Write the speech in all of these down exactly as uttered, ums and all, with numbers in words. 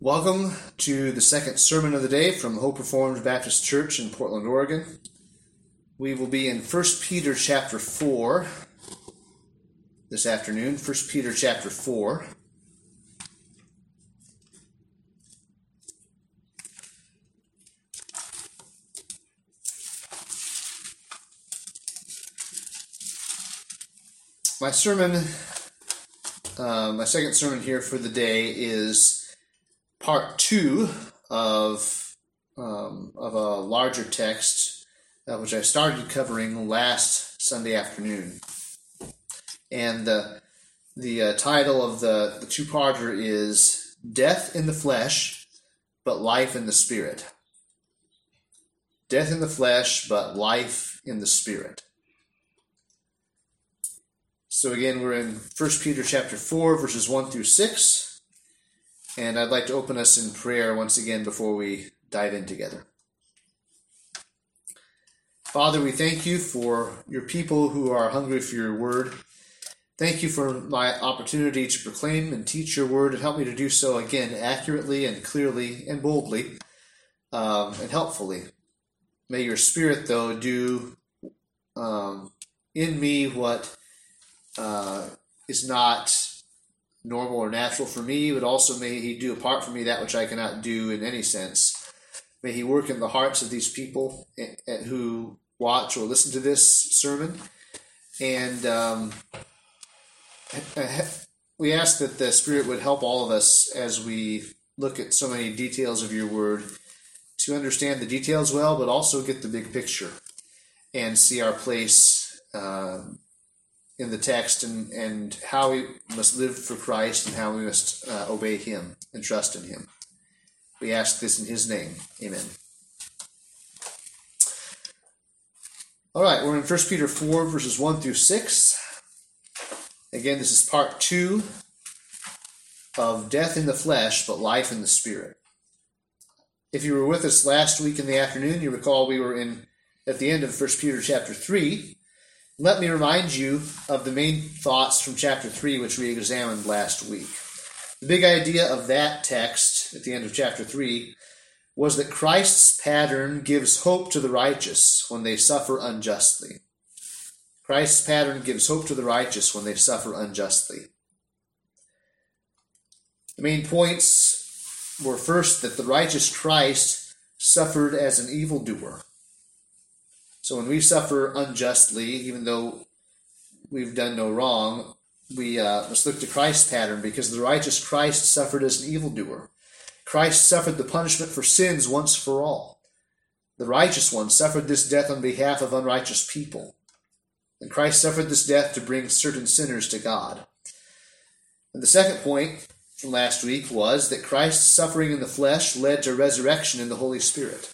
Welcome to the second sermon of the day from Hope Reformed Baptist Church in Portland, Oregon. We will be in First Peter chapter four this afternoon. First Peter chapter four. My sermon, uh, my second sermon here for the day is part two of um, of a larger text, uh, which I started covering last Sunday afternoon. And uh, the uh, title of the, the two-parter is Death in the Flesh, but Life in the Spirit. Death in the Flesh, but Life in the Spirit. So again, we're in First Peter chapter four, verses one through six. And I'd like to open us in prayer once again before we dive in together. Father, we thank you for your people who are hungry for your word. Thank you for my opportunity to proclaim and teach your word, and help me to do so again accurately and clearly and boldly um, and helpfully. May your Spirit, though, do um, in me what uh, is not normal or natural for me, but also may he do apart from me that which I cannot do in any sense. May he work in the hearts of these people who watch or listen to this sermon. And um, we ask that the Spirit would help all of us as we look at so many details of your word to understand the details well, but also get the big picture and see our place uh, in the text and, and how we must live for Christ and how we must uh, obey him and trust in him. We ask this in his name. Amen. All right, we're in First Peter four, verses one through six. Again, this is part two of Death in the Flesh, but Life in the Spirit. If you were with us last week in the afternoon, you recall we were in at the end of First Peter chapter three. Let me remind you of the main thoughts from chapter three, which we examined last week. The big idea of that text at the end of chapter three was that Christ's pattern gives hope to the righteous when they suffer unjustly. Christ's pattern gives hope to the righteous when they suffer unjustly. The main points were first that the righteous Christ suffered as an evildoer. So when we suffer unjustly, even though we've done no wrong, we uh, must look to Christ's pattern, because the righteous Christ suffered as an evildoer. Christ suffered the punishment for sins once for all. The righteous one suffered this death on behalf of unrighteous people. And Christ suffered this death to bring certain sinners to God. And the second point from last week was that Christ's suffering in the flesh led to resurrection in the Holy Spirit.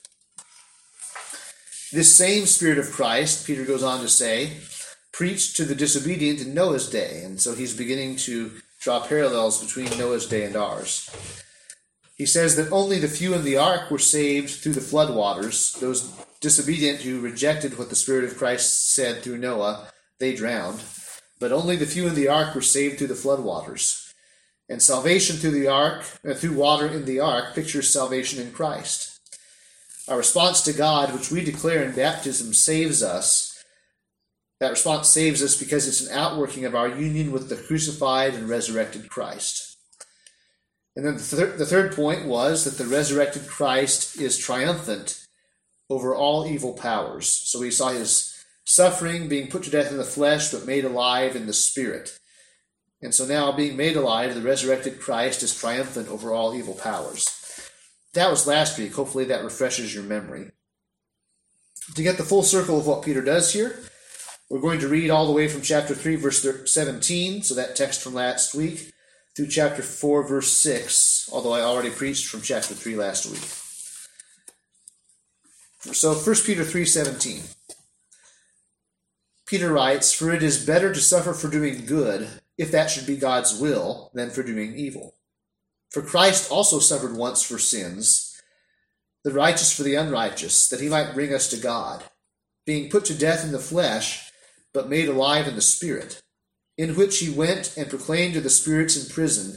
This same Spirit of Christ, Peter goes on to say, preached to the disobedient in Noah's day. And so he's beginning to draw parallels between Noah's day and ours. He says that only the few in the ark were saved through the flood waters. Those disobedient who rejected what the Spirit of Christ said through Noah, they drowned. But only the few in the ark were saved through the flood waters. And salvation through the ark, uh, through water in the ark, pictures salvation in Christ. Our response to God, which we declare in baptism, saves us. That response saves us because it's an outworking of our union with the crucified and resurrected Christ. And then the, thir- the third point was that the resurrected Christ is triumphant over all evil powers. So we saw his suffering, being put to death in the flesh, but made alive in the Spirit. And so now, being made alive, the resurrected Christ is triumphant over all evil powers. That was last week. Hopefully that refreshes your memory. To get the full circle of what Peter does here, we're going to read all the way from chapter three, verse seventeen, so that text from last week, through chapter four, verse six, although I already preached from chapter three last week. So First Peter three seventeen. Peter writes, "For it is better to suffer for doing good, if that should be God's will, than for doing evil. For Christ also suffered once for sins, the righteous for the unrighteous, that he might bring us to God, being put to death in the flesh, but made alive in the Spirit, in which he went and proclaimed to the spirits in prison,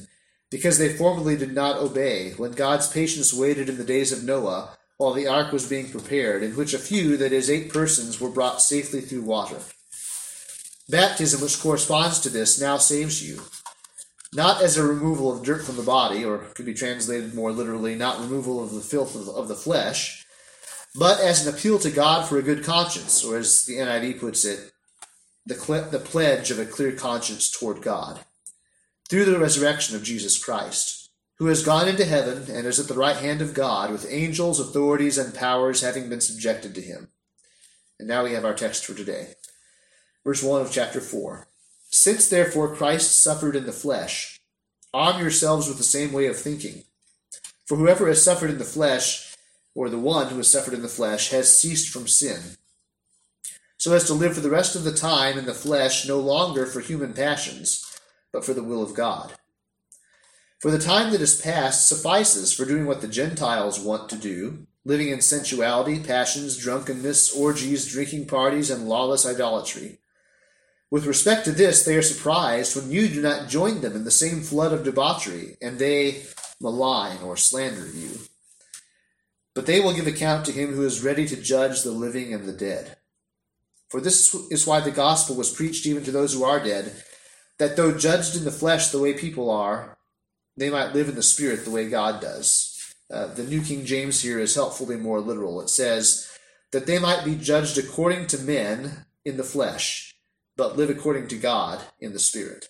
because they formerly did not obey, when God's patience waited in the days of Noah, while the ark was being prepared, in which a few, that is, eight persons, were brought safely through water. Baptism, which corresponds to this, now saves you, not as a removal of dirt from the body, or could be translated more literally, not removal of the filth of, of the flesh, but as an appeal to God for a good conscience, or as the N I V puts it, the, cle- the pledge of a clear conscience toward God, through the resurrection of Jesus Christ, who has gone into heaven and is at the right hand of God, with angels, authorities, and powers having been subjected to him. And now we have our text for today. Verse one of chapter four. Since therefore Christ suffered in the flesh, arm yourselves with the same way of thinking. For whoever has suffered in the flesh, or the one who has suffered in the flesh, has ceased from sin, so as to live for the rest of the time in the flesh, no longer for human passions, but for the will of God. For the time that is past suffices for doing what the Gentiles want to do, living in sensuality, passions, drunkenness, orgies, drinking parties, and lawless idolatry. With respect to this, they are surprised when you do not join them in the same flood of debauchery, and they malign or slander you. But they will give account to him who is ready to judge the living and the dead. For this is why the gospel was preached even to those who are dead, that though judged in the flesh the way people are, they might live in the spirit the way God does. Uh, the New King James here is helpfully more literal. It says, that they might be judged according to men in the flesh, but live according to God in the Spirit.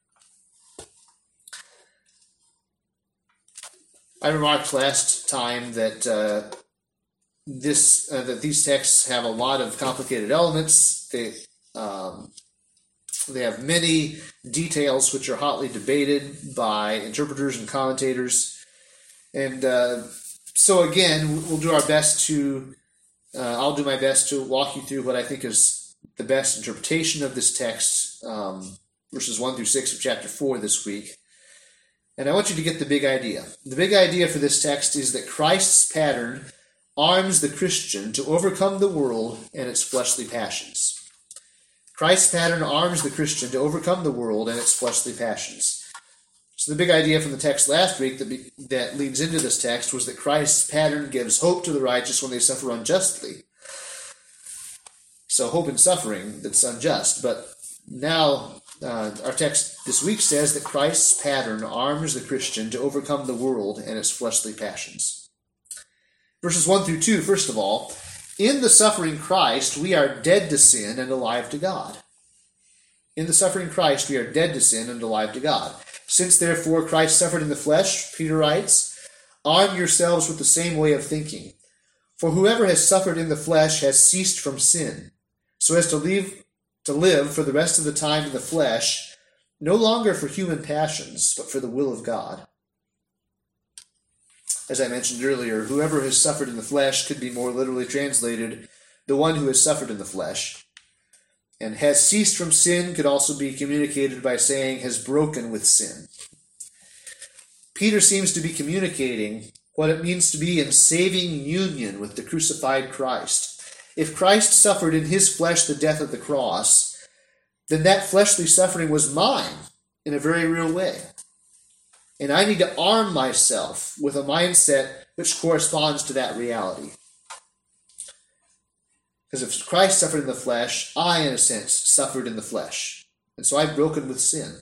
I remarked last time that uh, this uh, that these texts have a lot of complicated elements. They um, they have many details which are hotly debated by interpreters and commentators, and uh, so again, we'll do our best to. Uh, I'll do my best to walk you through what I think is the best interpretation of this text, um, verses one through six of chapter four this week. And I want you to get the big idea. The big idea for this text is that Christ's pattern arms the Christian to overcome the world and its fleshly passions. Christ's pattern arms the Christian to overcome the world and its fleshly passions. So the big idea from the text last week that, be, that leads into this text was that Christ's pattern gives hope to the righteous when they suffer unjustly. So hope in suffering that's unjust. But now uh, our text this week says that Christ's pattern arms the Christian to overcome the world and its fleshly passions. Verses one through two, first of all, in the suffering Christ, we are dead to sin and alive to God. In the suffering Christ, we are dead to sin and alive to God. Since therefore Christ suffered in the flesh, Peter writes, arm yourselves with the same way of thinking. For whoever has suffered in the flesh has ceased from sin, so as to leave to live for the rest of the time in the flesh, no longer for human passions, but for the will of God. As I mentioned earlier, whoever has suffered in the flesh could be more literally translated, the one who has suffered in the flesh. And has ceased from sin could also be communicated by saying has broken with sin. Peter seems to be communicating what it means to be in saving union with the crucified Christ. If Christ suffered in his flesh the death of the cross, then that fleshly suffering was mine in a very real way. And I need to arm myself with a mindset which corresponds to that reality. Because if Christ suffered in the flesh, I, in a sense, suffered in the flesh. And so I've broken with sin.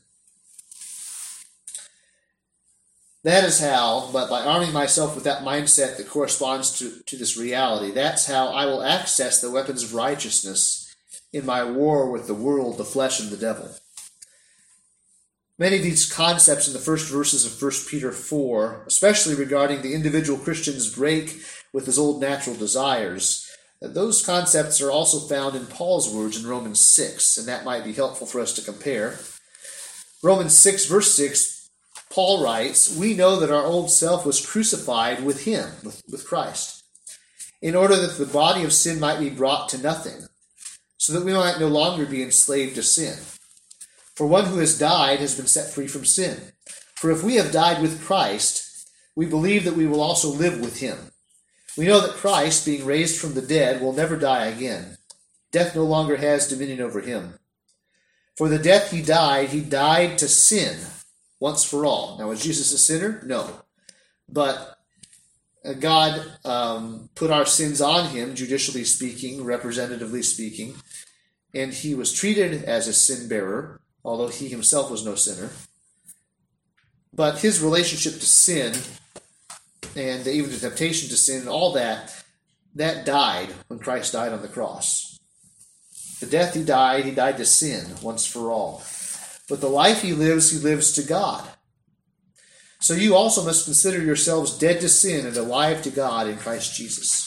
That is how, but by arming myself with that mindset that corresponds to, to this reality, that's how I will access the weapons of righteousness in my war with the world, the flesh, and the devil. Many of these concepts in the first verses of First Peter four, especially regarding the individual Christian's break with his old natural desires, those concepts are also found in Paul's words in Romans six, and that might be helpful for us to compare. Romans six, verse six, Paul writes, we know that our old self was crucified with him, with, with Christ, in order that the body of sin might be brought to nothing, so that we might no longer be enslaved to sin. For one who has died has been set free from sin. For if we have died with Christ, we believe that we will also live with him. We know that Christ, being raised from the dead, will never die again. Death no longer has dominion over him. For the death he died, he died to sin, once for all. Now, was Jesus a sinner? No. But God um, put our sins on him, judicially speaking, representatively speaking, and he was treated as a sin bearer, although he himself was no sinner. But his relationship to sin, and even the temptation to sin, and all that, that died when Christ died on the cross. The death he died, he died to sin once for all. But the life he lives, he lives to God. So you also must consider yourselves dead to sin and alive to God in Christ Jesus.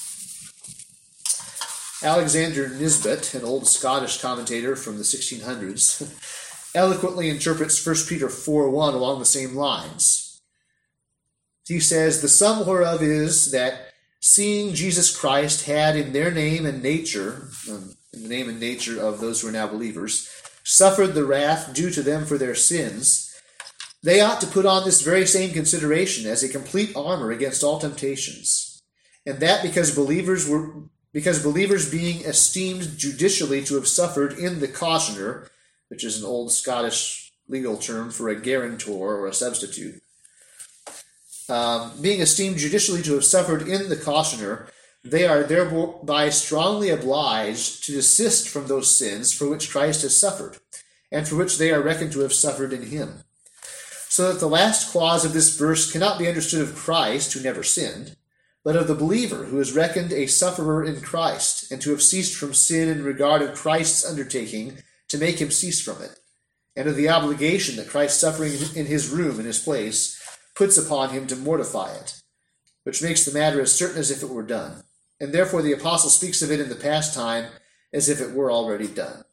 Alexander Nisbet, an old Scottish commentator from the sixteen hundreds, eloquently interprets First Peter four one along the same lines. He says, "The sum whereof is that, seeing Jesus Christ had in their name and nature," um, in the name and nature of those who are now believers, "suffered the wrath due to them for their sins, they ought to put on this very same consideration as a complete armor against all temptations, and that because believers were because believers being esteemed judicially to have suffered in the cautioner," which is an old Scottish legal term for a guarantor or a substitute, um, being esteemed judicially to have suffered in the cautioner, they are thereby strongly obliged to desist from those sins for which Christ has suffered, and for which they are reckoned to have suffered in him. So that the last clause of this verse cannot be understood of Christ, who never sinned, but of the believer, who is reckoned a sufferer in Christ, and to have ceased from sin in regard of Christ's undertaking to make him cease from it, and of the obligation that Christ's suffering in his room, in his place, puts upon him to mortify it, which makes the matter as certain as if it were done. And therefore the apostle speaks of it in the past time as if it were already done.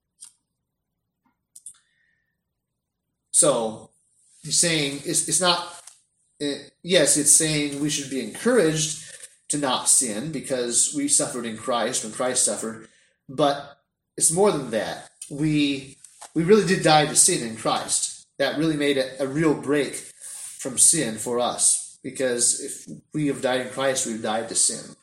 So, he's saying, it's, it's not, it, yes, it's saying we should be encouraged to not sin because we suffered in Christ when Christ suffered, but it's more than that. We we really did die to sin in Christ. That really made a, a real break from sin for us, because if we have died in Christ, we've died to sin.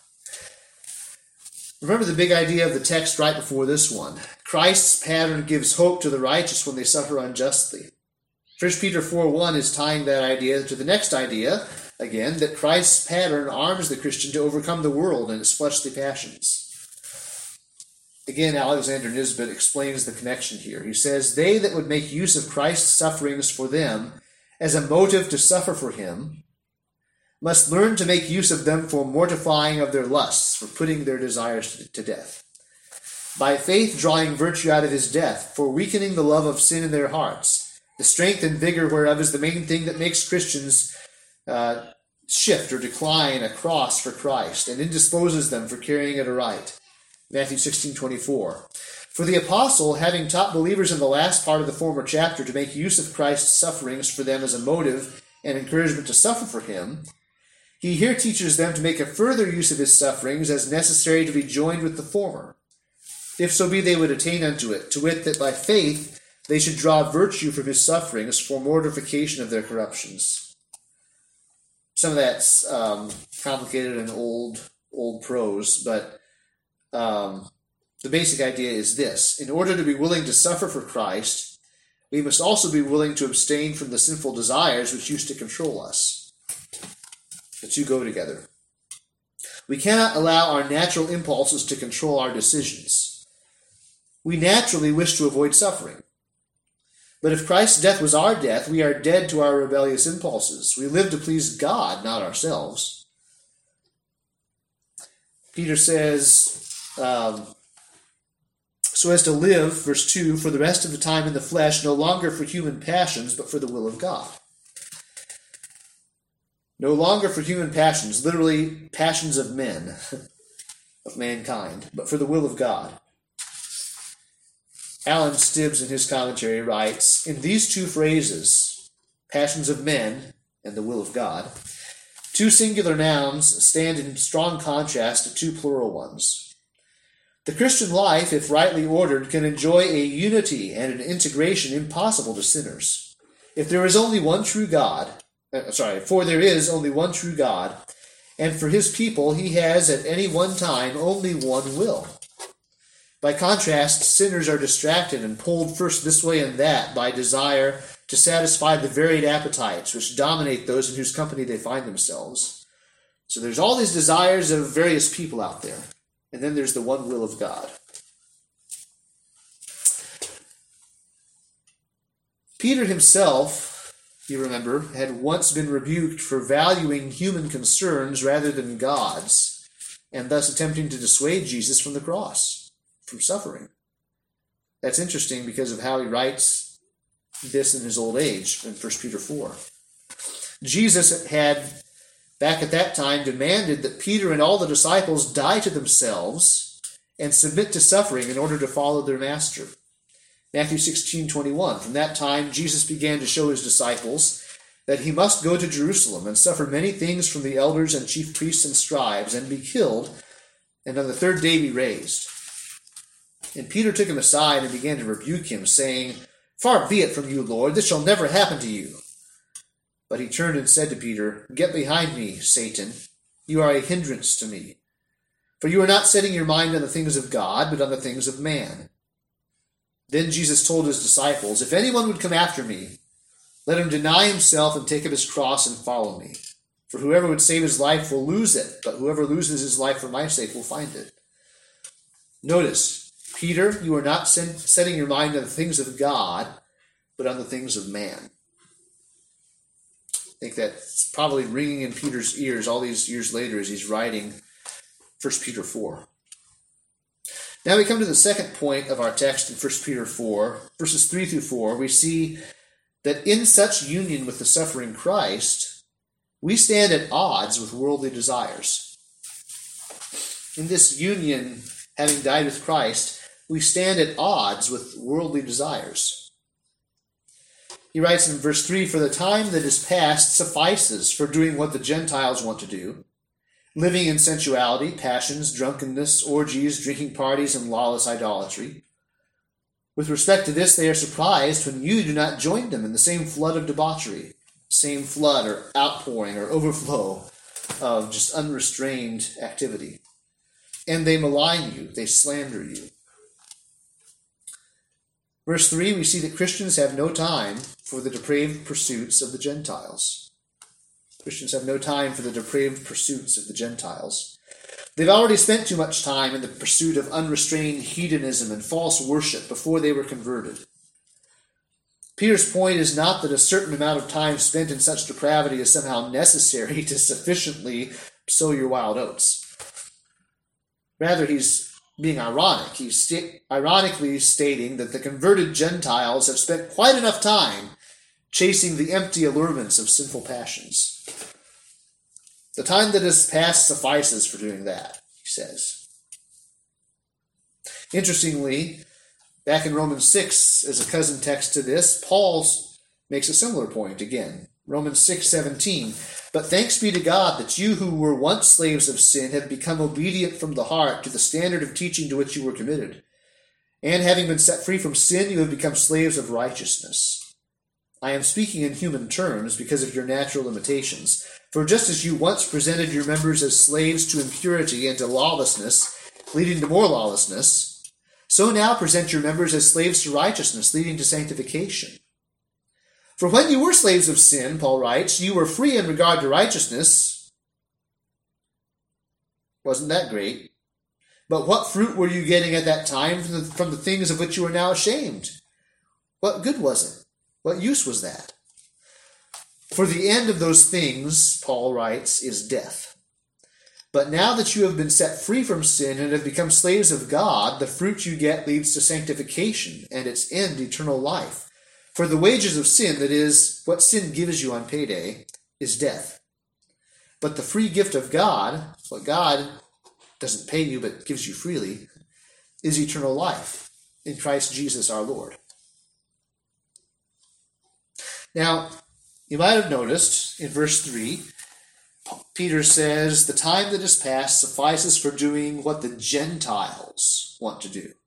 Remember the big idea of the text right before this one. Christ's pattern gives hope to the righteous when they suffer unjustly. First Peter four one is tying that idea to the next idea, again, that Christ's pattern arms the Christian to overcome the world and its fleshly passions. Again, Alexander Nisbet explains the connection here. He says, "They that would make use of Christ's sufferings for them as a motive to suffer for him must learn to make use of them for mortifying of their lusts, for putting their desires to death. By faith drawing virtue out of his death, for weakening the love of sin in their hearts, the strength and vigor whereof is the main thing that makes Christians uh, shift or decline a cross for Christ, and indisposes them for carrying it aright." Matthew sixteen twenty-four. For the apostle, having taught believers in the last part of the former chapter to make use of Christ's sufferings for them as a motive and encouragement to suffer for him, he here teaches them to make a further use of his sufferings as necessary to be joined with the former, if so be they would attain unto it, to wit, that by faith they should draw virtue from his sufferings for mortification of their corruptions. Some of that's um, complicated and old, old prose, but um, the basic idea is this. In order to be willing to suffer for Christ, we must also be willing to abstain from the sinful desires which used to control us. The two go together. We cannot allow our natural impulses to control our decisions. We naturally wish to avoid suffering. But if Christ's death was our death, we are dead to our rebellious impulses. We live to please God, not ourselves. Peter says, um, so as to live, verse two, for the rest of the time in the flesh, no longer for human passions, but for the will of God. No longer for human passions, literally passions of men, of mankind, but for the will of God. Alan Stibbs in his commentary writes, in these two phrases, passions of men and the will of God, two singular nouns stand in strong contrast to two plural ones. The Christian life, if rightly ordered, can enjoy a unity and an integration impossible to sinners. If there is only one true God, uh, sorry, for there is only one true God, and for his people he has at any one time only one will. By contrast, sinners are distracted and pulled first this way and that by desire to satisfy the varied appetites which dominate those in whose company they find themselves. So there's all these desires of various people out there, and then there's the one will of God. Peter himself, you remember, had once been rebuked for valuing human concerns rather than God's, and thus attempting to dissuade Jesus from the cross, from suffering. That's interesting because of how he writes this in his old age in First Peter four. Jesus had, back at that time, demanded that Peter and all the disciples die to themselves and submit to suffering in order to follow their master. Matthew sixteen twenty-one. From that time, Jesus began to show his disciples that he must go to Jerusalem and suffer many things from the elders and chief priests and scribes and be killed, and on the third day be raised. And Peter took him aside and began to rebuke him, saying, "Far be it from you, Lord, this shall never happen to you." But he turned and said to Peter, "Get behind me, Satan. You are a hindrance to me. For you are not setting your mind on the things of God, but on the things of man." Then Jesus told his disciples, "If anyone would come after me, let him deny himself and take up his cross and follow me. For whoever would save his life will lose it, but whoever loses his life for my sake will find it." Notice, Peter, you are not setting your mind on the things of God, but on the things of man. I think that's probably ringing in Peter's ears all these years later as he's writing First Peter four. Now we come to the second point of our text in First Peter four, verses three through four. We see that in such union with the suffering Christ, we stand at odds with worldly desires. In this union, having died with Christ, we stand at odds with worldly desires. He writes in verse three, "For the time that is past suffices for doing what the Gentiles want to do, living in sensuality, passions, drunkenness, orgies, drinking parties, and lawless idolatry. With respect to this, they are surprised when you do not join them in the same flood of debauchery," same flood or outpouring or overflow of just unrestrained activity. "And they malign you, they slander you." Verse three, we see that Christians have no time for the depraved pursuits of the Gentiles. Christians have no time for the depraved pursuits of the Gentiles. They've already spent too much time in the pursuit of unrestrained hedonism and false worship before they were converted. Peter's point is not that a certain amount of time spent in such depravity is somehow necessary to sufficiently sow your wild oats. Rather, he's being ironic. He's st- ironically stating that the converted Gentiles have spent quite enough time chasing the empty allurements of sinful passions. The time that has passed suffices for doing that, he says. Interestingly, back in Romans six, as a cousin text to this, Paul makes a similar point again. Romans six seventeen. "But thanks be to God that you who were once slaves of sin have become obedient from the heart to the standard of teaching to which you were committed. And having been set free from sin, you have become slaves of righteousness. I am speaking in human terms because of your natural limitations. For just as you once presented your members as slaves to impurity and to lawlessness, leading to more lawlessness, so now present your members as slaves to righteousness, leading to sanctification. For when you were slaves of sin," Paul writes, "you were free in regard to righteousness." Wasn't that great? "But what fruit were you getting at that time from the, from the things of which you are now ashamed? What good was it? What use was that? For the end of those things," Paul writes, "is death. But now that you have been set free from sin and have become slaves of God, the fruit you get leads to sanctification, and its end eternal life. For the wages of sin, that is, what sin gives you on payday, is death. But the free gift of God, what God doesn't pay you but gives you freely, is eternal life in Christ Jesus our Lord." Now, you might have noticed in verse three, Peter says, "The time that has passed suffices for doing what the Gentiles want to do."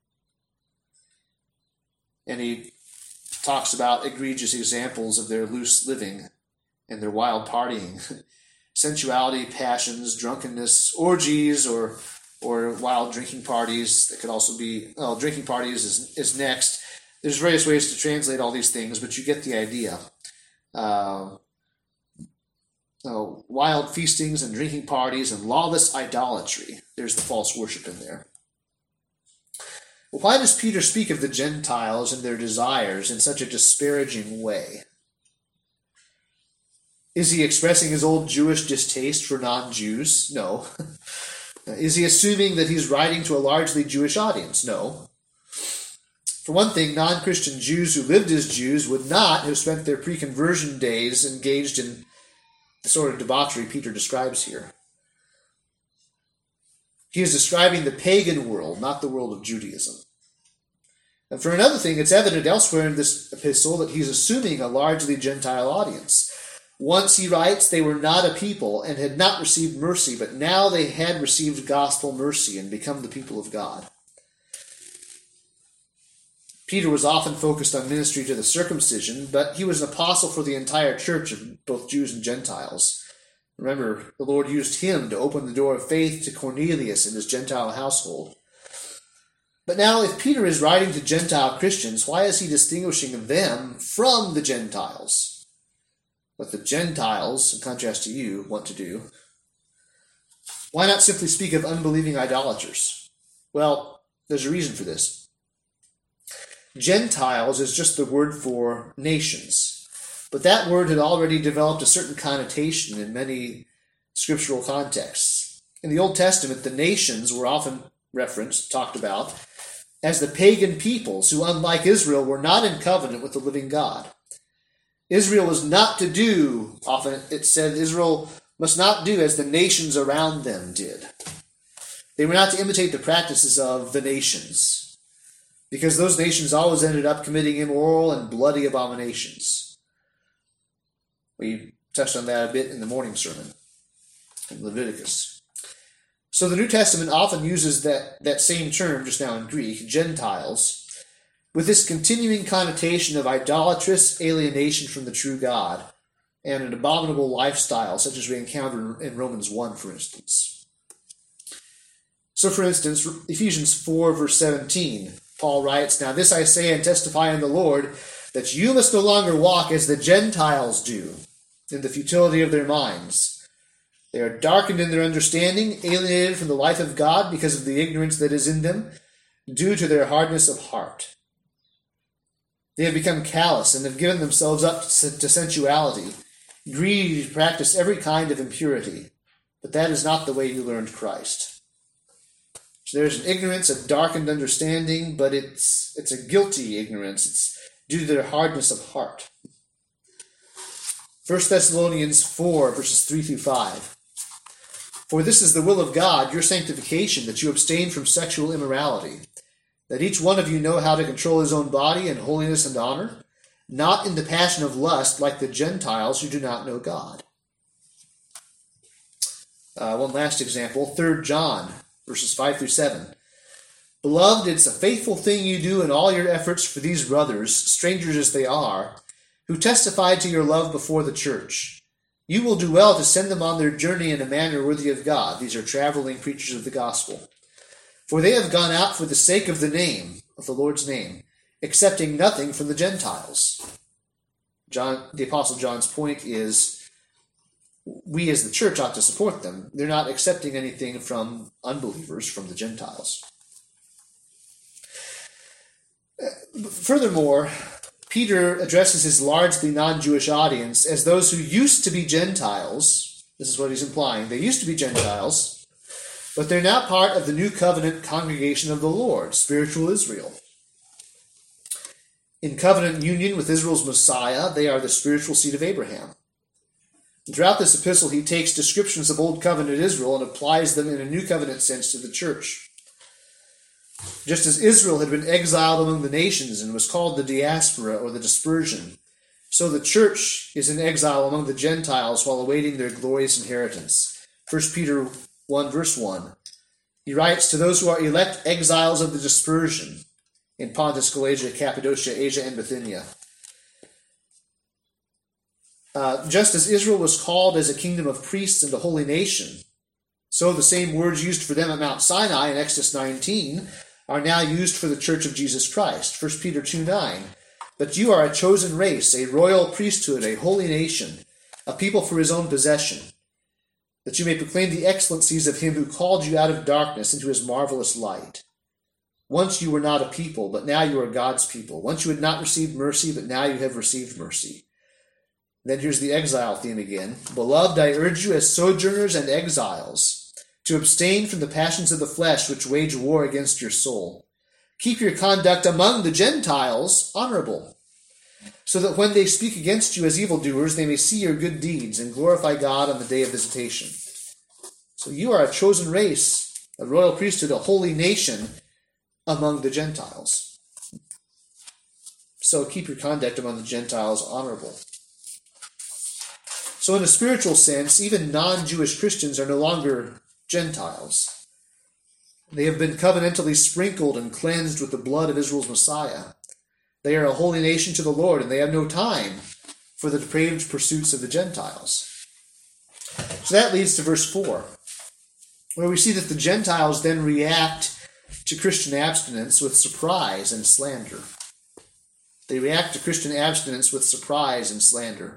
And he talks about egregious examples of their loose living and their wild partying, sensuality, passions, drunkenness, orgies, or or wild drinking parties. That could also be, well, drinking parties is, is next. There's various ways to translate all these things, but you get the idea. Uh, oh, wild feastings and drinking parties and lawless idolatry. There's the false worship in there. Well, why does Peter speak of the Gentiles and their desires in such a disparaging way? Is he expressing his old Jewish distaste for non-Jews? No. Is he assuming that he's writing to a largely Jewish audience? No. For one thing, non-Christian Jews who lived as Jews would not have spent their pre-conversion days engaged in the sort of debauchery Peter describes here. He is describing the pagan world, not the world of Judaism. And for another thing, it's evident elsewhere in this epistle that he's assuming a largely Gentile audience. Once, he writes, they were not a people and had not received mercy, but now they had received gospel mercy and become the people of God. Peter was often focused on ministry to the circumcision, but he was an apostle for the entire church of both Jews and Gentiles. Remember, the Lord used him to open the door of faith to Cornelius and his Gentile household. But now, if Peter is writing to Gentile Christians, why is he distinguishing them from the Gentiles? What the Gentiles, in contrast to you, want to do. Why not simply speak of unbelieving idolaters? Well, there's a reason for this. Gentiles is just the word for nations, but that word had already developed a certain connotation in many scriptural contexts. In the Old Testament, the nations were often referenced, talked about, as the pagan peoples who, unlike Israel, were not in covenant with the living God. Israel was not to do, often it said Israel must not do as the nations around them did. They were not to imitate the practices of the nations, because those nations always ended up committing immoral and bloody abominations. We touched on that a bit in the morning sermon in Leviticus. So the New Testament often uses that, that same term just now in Greek, Gentiles, with this continuing connotation of idolatrous alienation from the true God and an abominable lifestyle, such as we encounter in Romans one, for instance. So, for instance, Ephesians four, verse seventeen, Paul writes, "Now this I say and testify in the Lord, that you must no longer walk as the Gentiles do, in the futility of their minds. They are darkened in their understanding, alienated from the life of God because of the ignorance that is in them, due to their hardness of heart. They have become callous and have given themselves up to sensuality, greedy to practice every kind of impurity. But that is not the way you learned Christ." So there's an ignorance, a darkened understanding, but it's it's a guilty ignorance. It's due to their hardness of heart. First Thessalonians four, verses three through five. "For this is the will of God, your sanctification, that you abstain from sexual immorality, that each one of you know how to control his own body in holiness and honor, not in the passion of lust like the Gentiles who do not know God." Uh, one last example, Third John, verses five through seven. "Beloved, it's a faithful thing you do in all your efforts for these brothers, strangers as they are, who testified to your love before the church. You will do well to send them on their journey in a manner worthy of God." These are traveling preachers of the gospel. "For they have gone out for the sake of the name, of the Lord's name, accepting nothing from the Gentiles." John, the Apostle John's point is, we as the church ought to support them. They're not accepting anything from unbelievers, from the Gentiles. Furthermore, Peter addresses his largely non-Jewish audience as those who used to be Gentiles. This is what he's implying. They used to be Gentiles, but they're now part of the new covenant congregation of the Lord, spiritual Israel. In covenant union with Israel's Messiah, they are the spiritual seed of Abraham. And throughout this epistle, he takes descriptions of Old Covenant Israel and applies them in a New Covenant sense to the church. Just as Israel had been exiled among the nations and was called the diaspora or the dispersion, so the church is in exile among the Gentiles while awaiting their glorious inheritance. First Peter one, verse one. He writes, "To those who are elect exiles of the dispersion in Pontus, Galatia, Cappadocia, Asia, and Bithynia." Uh, just as Israel was called as a kingdom of priests and a holy nation, so the same words used for them at Mount Sinai in Exodus nineteen are now used for the church of Jesus Christ. First Peter two nine. But you are a chosen race, a royal priesthood, a holy nation, a people for his own possession, that you may proclaim the excellencies of him who called you out of darkness into his marvelous light. Once you were not a people, but now you are God's people. Once you had not received mercy, but now you have received mercy. Then here's the exile theme again. Beloved, I urge you as sojourners and exiles to abstain from the passions of the flesh which wage war against your soul. Keep your conduct among the Gentiles honorable, so that when they speak against you as evildoers, they may see your good deeds and glorify God on the day of visitation. So you are a chosen race, a royal priesthood, a holy nation among the Gentiles. So keep your conduct among the Gentiles honorable. So in a spiritual sense, even non-Jewish Christians are no longer Gentiles. They have been covenantally sprinkled and cleansed with the blood of Israel's Messiah. They are a holy nation to the Lord, and they have no time for the depraved pursuits of the Gentiles. So that leads to verse four, where we see that the Gentiles then react to Christian abstinence with surprise and slander. They react to Christian abstinence with surprise and slander.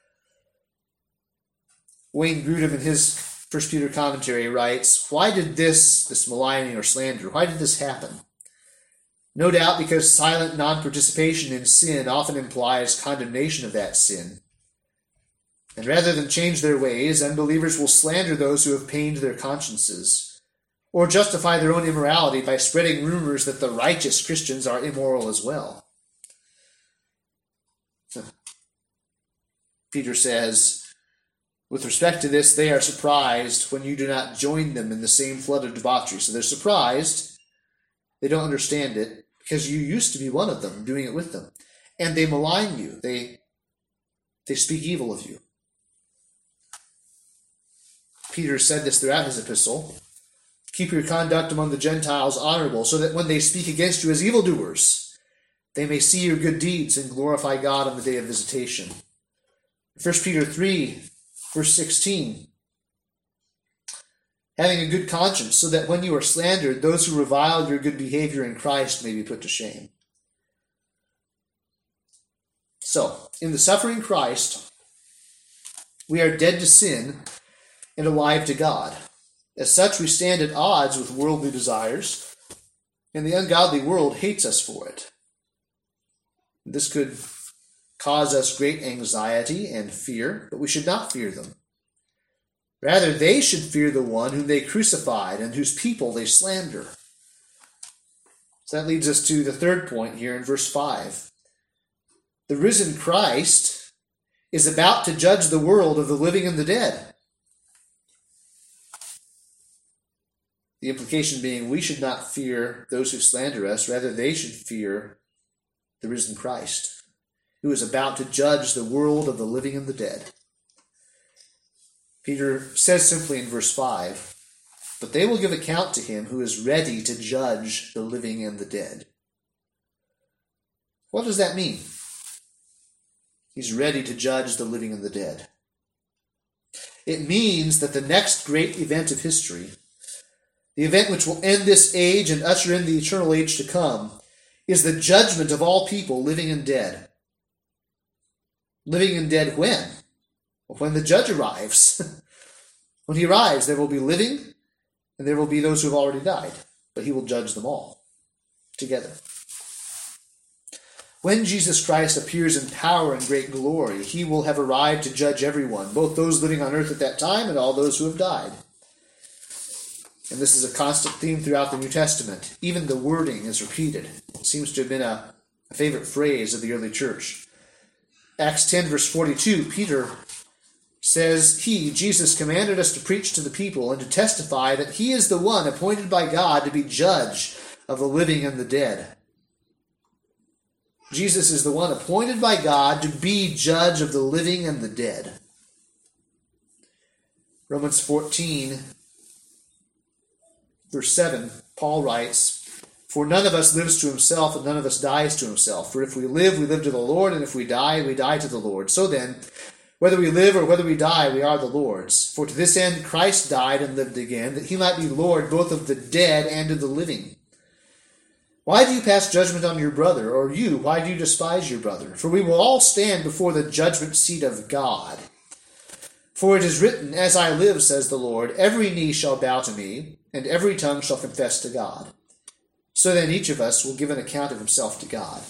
Wayne Grudem, in his First Peter commentary, writes, why did this, this maligning or slander, why did this happen? No doubt because silent non-participation in sin often implies condemnation of that sin. And rather than change their ways, unbelievers will slander those who have pained their consciences, or justify their own immorality by spreading rumors that the righteous Christians are immoral as well. Peter says, with respect to this, they are surprised when you do not join them in the same flood of debauchery. So they're surprised. They don't understand it because you used to be one of them, doing it with them. And they malign you. They, they speak evil of you. Peter said this throughout his epistle. Keep your conduct among the Gentiles honorable, so that when they speak against you as evildoers, they may see your good deeds and glorify God on the day of visitation. First Peter three, verse sixteen. Having a good conscience, so that when you are slandered, those who revile your good behavior in Christ may be put to shame. So, in the suffering Christ, we are dead to sin and alive to God. As such, we stand at odds with worldly desires, and the ungodly world hates us for it. This could cause us great anxiety and fear, but we should not fear them. Rather, they should fear the one whom they crucified and whose people they slander. So that leads us to the third point here in verse five. The risen Christ is about to judge the world of the living and the dead. The implication being we should not fear those who slander us, rather they should fear the risen Christ, who is about to judge the world of the living and the dead. Peter says simply in verse five, but they will give account to him who is ready to judge the living and the dead. What does that mean? He's ready to judge the living and the dead. It means that the next great event of history, the event which will end this age and usher in the eternal age to come, is the judgment of all people, living and dead. Living and dead when? Well, when the judge arrives. When he arrives, there will be living, and there will be those who have already died, but he will judge them all together. When Jesus Christ appears in power and great glory, he will have arrived to judge everyone, both those living on earth at that time and all those who have died. And this is a constant theme throughout the New Testament. Even the wording is repeated. It seems to have been a, a favorite phrase of the early church. Acts ten, verse forty-two, Peter says, He, Jesus, commanded us to preach to the people and to testify that he is the one appointed by God to be judge of the living and the dead. Jesus is the one appointed by God to be judge of the living and the dead. Romans fourteen, verse seven, Paul writes, For none of us lives to himself, and none of us dies to himself. For if we live, we live to the Lord, and if we die, we die to the Lord. So then, whether we live or whether we die, we are the Lord's. For to this end Christ died and lived again, that he might be Lord both of the dead and of the living. Why do you pass judgment on your brother? Or you, why do you despise your brother? For we will all stand before the judgment seat of God. For it is written, As I live, says the Lord, every knee shall bow to me, and every tongue shall confess to God. So then each of us will give an account of himself to God.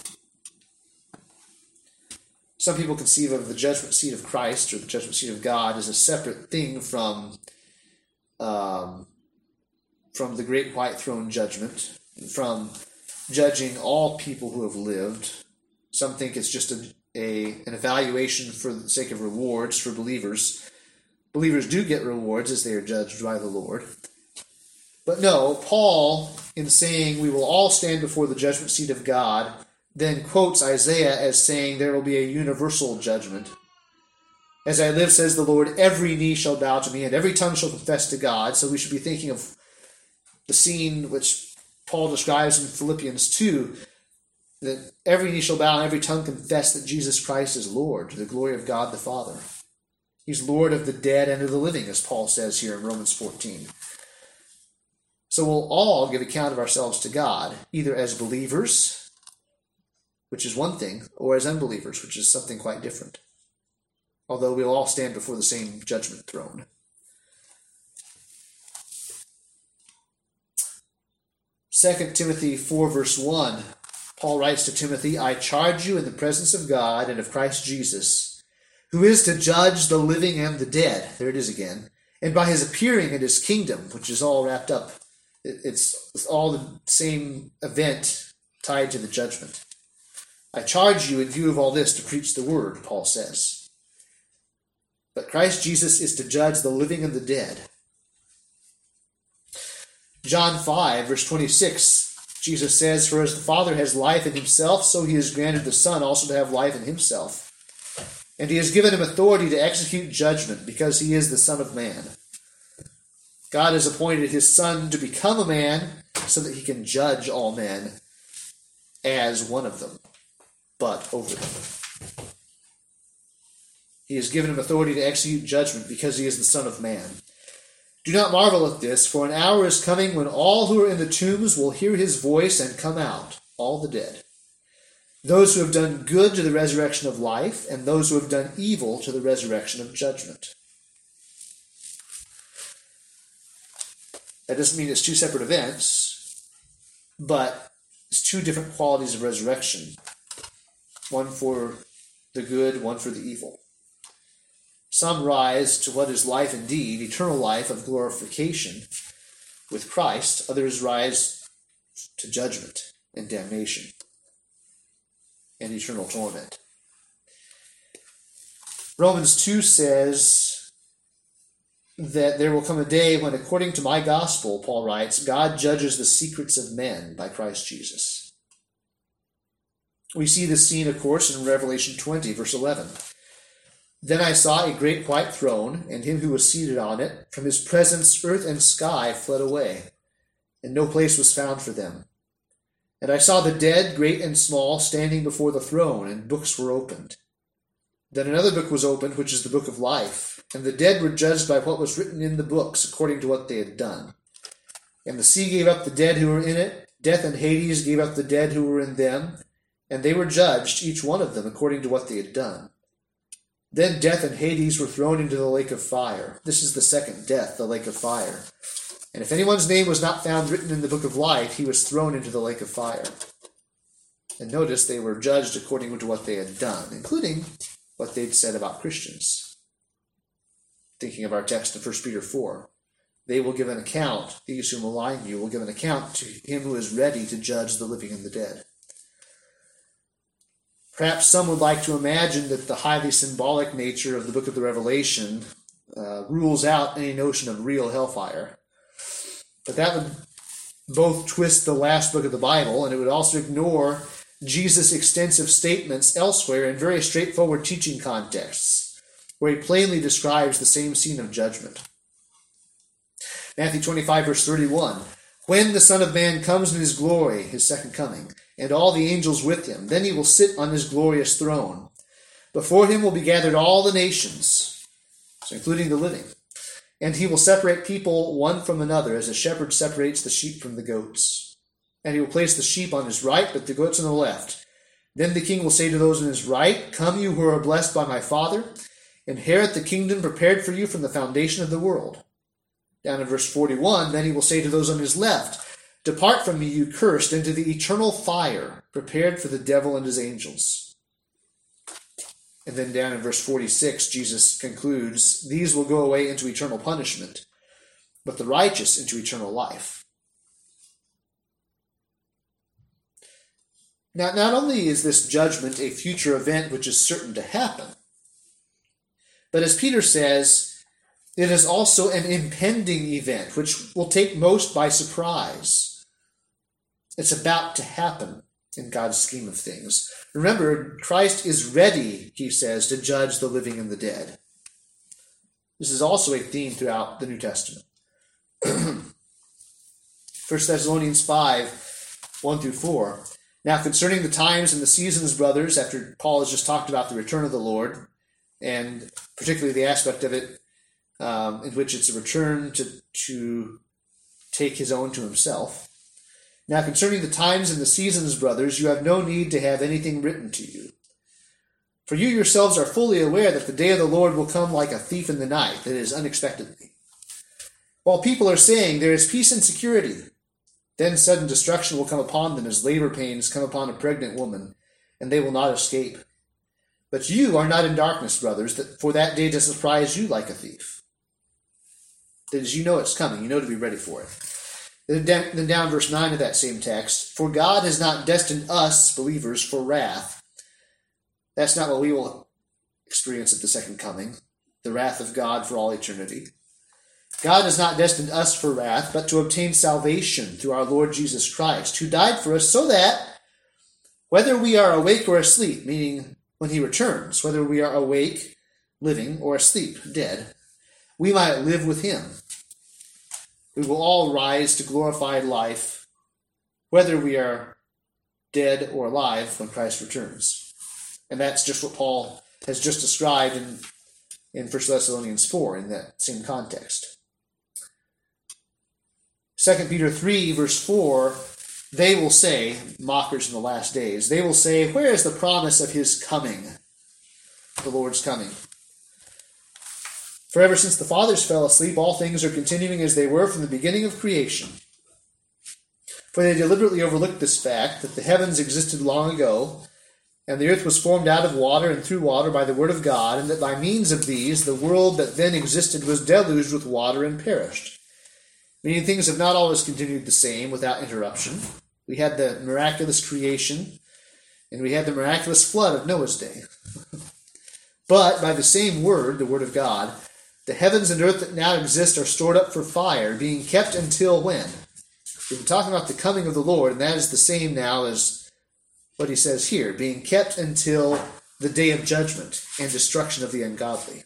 Some people conceive of the judgment seat of Christ, or the judgment seat of God, as a separate thing from, um, from the great white throne judgment, from judging all people who have lived. Some think it's just a, a an evaluation for the sake of rewards for believers. Believers do get rewards as they are judged by the Lord. But no, Paul, in saying we will all stand before the judgment seat of God, then quotes Isaiah as saying there will be a universal judgment. As I live, says the Lord, every knee shall bow to me, and every tongue shall confess to God. So we should be thinking of the scene which Paul describes in Philippians two, that every knee shall bow and every tongue confess that Jesus Christ is Lord, to the glory of God the Father. He's Lord of the dead and of the living, as Paul says here in Romans fourteen. So we'll all give account of ourselves to God, either as believers, which is one thing, or as unbelievers, which is something quite different. Although we'll all stand before the same judgment throne. Second Timothy four, verse one, Paul writes to Timothy, I charge you in the presence of God and of Christ Jesus, who is to judge the living and the dead. There it is again. And by his appearing in his kingdom, which is all wrapped up, it's all the same event tied to the judgment. I charge you in view of all this to preach the word, Paul says. But Christ Jesus is to judge the living and the dead. John five, verse twenty-six, Jesus says, For as the Father has life in himself, so he has granted the Son also to have life in himself. And he has given him authority to execute judgment, because he is the Son of Man. God has appointed his Son to become a man, so that he can judge all men as one of them, but over them. He has given him authority to execute judgment, because he is the Son of Man. Do not marvel at this, for an hour is coming when all who are in the tombs will hear his voice and come out, all the dead. Those who have done good to the resurrection of life, and those who have done evil to the resurrection of judgment. That doesn't mean it's two separate events, but it's two different qualities of resurrection. One for the good, one for the evil. Some rise to what is life indeed, eternal life of glorification with Christ. Others rise to judgment and damnation and eternal torment. Romans two says that there will come a day when, according to my gospel, Paul writes, God judges the secrets of men by Christ Jesus. We see this scene, of course, in Revelation twenty, verse eleven. Then I saw a great white throne, and him who was seated on it. From his presence earth and sky fled away, and no place was found for them. And I saw the dead, great and small, standing before the throne, and books were opened. Then another book was opened, which is the book of life, and the dead were judged by what was written in the books, according to what they had done. And the sea gave up the dead who were in it, death and Hades gave up the dead who were in them, and they were judged, each one of them, according to what they had done. Then death and Hades were thrown into the lake of fire. This is the second death, the lake of fire. And if anyone's name was not found written in the book of life, he was thrown into the lake of fire. And notice they were judged according to what they had done, including what they'd said about Christians. Thinking of our text in First Peter four. They will give an account, these who malign you will give an account to him who is ready to judge the living and the dead. Perhaps some would like to imagine that the highly symbolic nature of the book of the Revelation uh, rules out any notion of real hellfire. But that would both twist the last book of the Bible, and it would also ignore Jesus' extensive statements elsewhere in very straightforward teaching contexts, where he plainly describes the same scene of judgment. Matthew twenty-five, verse thirty-one, When the Son of Man comes in his glory, his second coming, and all the angels with him, then he will sit on his glorious throne. Before him will be gathered all the nations, so including the living, and he will separate people one from another, as a shepherd separates the sheep from the goats. and he will place the sheep on his right, but the goats on the left. Then the king will say to those on his right, Come, you who are blessed by my Father, inherit the kingdom prepared for you from the foundation of the world. Down in verse forty-one, then he will say to those on his left, Depart from me, you cursed, into the eternal fire, prepared for the devil and his angels. And then down in verse forty-six, Jesus concludes, These will go away into eternal punishment, but the righteous into eternal life. Now, not only is this judgment a future event which is certain to happen, but as Peter says, it is also an impending event which will take most by surprise. It's about to happen in God's scheme of things. Remember, Christ is ready, he says, to judge the living and the dead. This is also a theme throughout the New Testament. First Thessalonians five, one through four. Now concerning the times and the seasons, brothers, after Paul has just talked about the return of the Lord, and particularly the aspect of it um, in which it's a return to, to take his own to himself. Now concerning the times and the seasons, brothers, you have no need to have anything written to you. For you yourselves are fully aware that the day of the Lord will come like a thief in the night, that is, unexpectedly. While people are saying there is peace and security, then sudden destruction will come upon them as labor pains come upon a pregnant woman, and they will not escape. But you are not in darkness, brothers, that for that day to surprise you like a thief. That is, you know it's coming, you know to be ready for it. Then down verse nine of that same text, For God has not destined us, believers, for wrath. That's not what we will experience at the second coming, the wrath of God for all eternity. God has not destined us for wrath, but to obtain salvation through our Lord Jesus Christ, who died for us so that, whether we are awake or asleep, meaning when he returns, whether we are awake, living, or asleep, dead, we might live with him. We will all rise to glorified life, whether we are dead or alive when Christ returns. And that's just what Paul has just described in, in First Thessalonians four in that same context. Second Peter three, verse four, they will say, mockers in the last days, they will say, Where is the promise of his coming, the Lord's coming? For ever since the fathers fell asleep, all things are continuing as they were from the beginning of creation. For they deliberately overlooked this fact, that the heavens existed long ago, and the earth was formed out of water and through water by the word of God, and that by means of these the world that then existed was deluged with water and perished. Meaning things have not always continued the same without interruption. We had the miraculous creation, and we had the miraculous flood of Noah's day. But by the same word, the word of God, the heavens and earth that now exist are stored up for fire, being kept until when? We've been talking about the coming of the Lord, and that is the same now as what he says here, being kept until the day of judgment and destruction of the ungodly.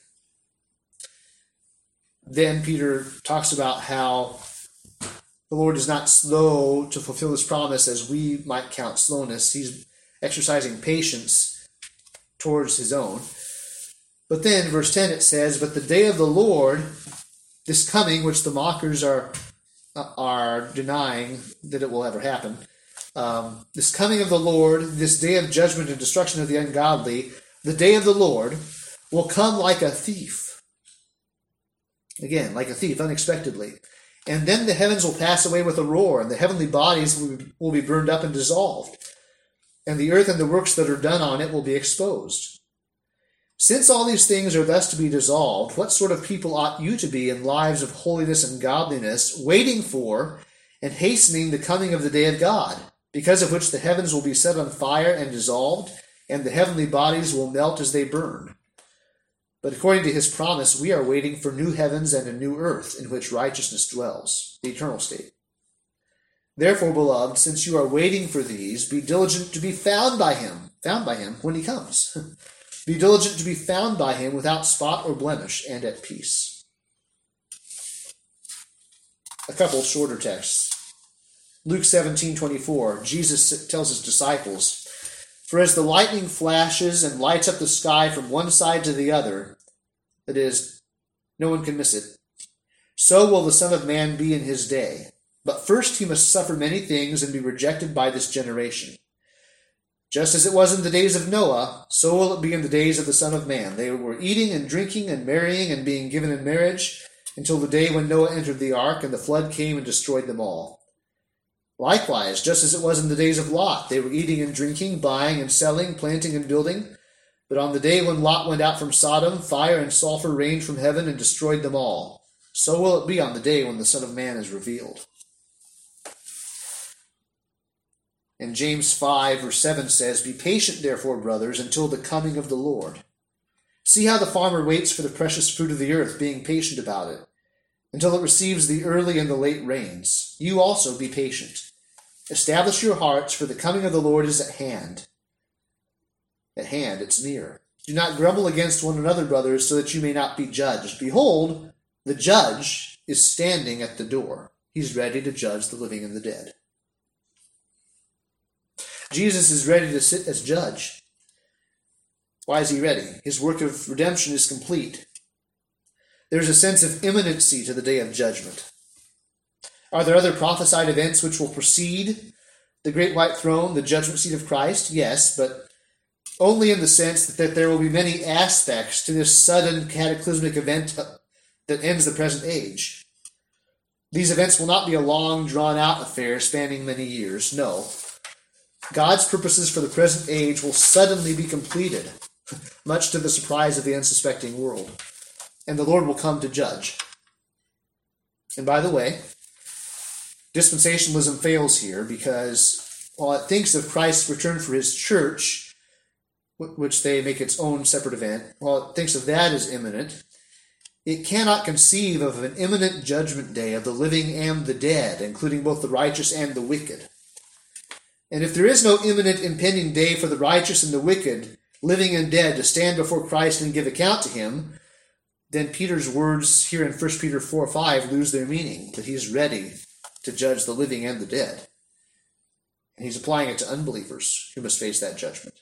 Then Peter talks about how the Lord is not slow to fulfill his promise as we might count slowness. He's exercising patience towards his own. But then, verse ten, it says, But the day of the Lord, this coming, which the mockers are are denying that it will ever happen, um, this coming of the Lord, this day of judgment and destruction of the ungodly, the day of the Lord will come like a thief. Again, like a thief, unexpectedly. And then the heavens will pass away with a roar, and the heavenly bodies will be, will be burned up and dissolved, and the earth and the works that are done on it will be exposed. Since all these things are thus to be dissolved, what sort of people ought you to be in lives of holiness and godliness, waiting for and hastening the coming of the day of God, because of which the heavens will be set on fire and dissolved, and the heavenly bodies will melt as they burn? But according to his promise, we are waiting for new heavens and a new earth in which righteousness dwells, the eternal state. Therefore, beloved, since you are waiting for these, be diligent to be found by him, found by him when he comes. Be diligent to be found by him without spot or blemish and at peace. A couple shorter texts. Luke seventeen twenty-four, Jesus tells his disciples, For as the lightning flashes and lights up the sky from one side to the other, that is, no one can miss it, so will the Son of Man be in his day. But first he must suffer many things and be rejected by this generation. Just as it was in the days of Noah, so will it be in the days of the Son of Man. They were eating and drinking and marrying and being given in marriage until the day when Noah entered the ark and the flood came and destroyed them all. Likewise, just as it was in the days of Lot, they were eating and drinking, buying and selling, planting and building. But on the day when Lot went out from Sodom, fire and sulfur rained from heaven and destroyed them all. So will it be on the day when the Son of Man is revealed. And James five, verse seven says, Be patient, therefore, brothers, until the coming of the Lord. See how the farmer waits for the precious fruit of the earth, being patient about it, until it receives the early and the late rains. You also be patient. Establish your hearts, for the coming of the Lord is at hand. At hand, it's near. Do not grumble against one another, brothers, so that you may not be judged. Behold, the judge is standing at the door. He's ready to judge the living and the dead. Jesus is ready to sit as judge. Why is he ready? His work of redemption is complete. There's a sense of imminency to the day of judgment. Are there other prophesied events which will precede the great white throne, the judgment seat of Christ? Yes, but only in the sense that there will be many aspects to this sudden cataclysmic event that ends the present age. These events will not be a long, drawn-out affair spanning many years. No. God's purposes for the present age will suddenly be completed, much to the surprise of the unsuspecting world, and the Lord will come to judge. And by the way, dispensationalism fails here because while it thinks of Christ's return for his church, which they make its own separate event, while it thinks of that as imminent, it cannot conceive of an imminent judgment day of the living and the dead, including both the righteous and the wicked. And if there is no imminent impending day for the righteous and the wicked, living and dead, to stand before Christ and give account to him, then Peter's words here in First Peter four five lose their meaning, that he's ready to judge the living and the dead. And he's applying it to unbelievers who must face that judgment.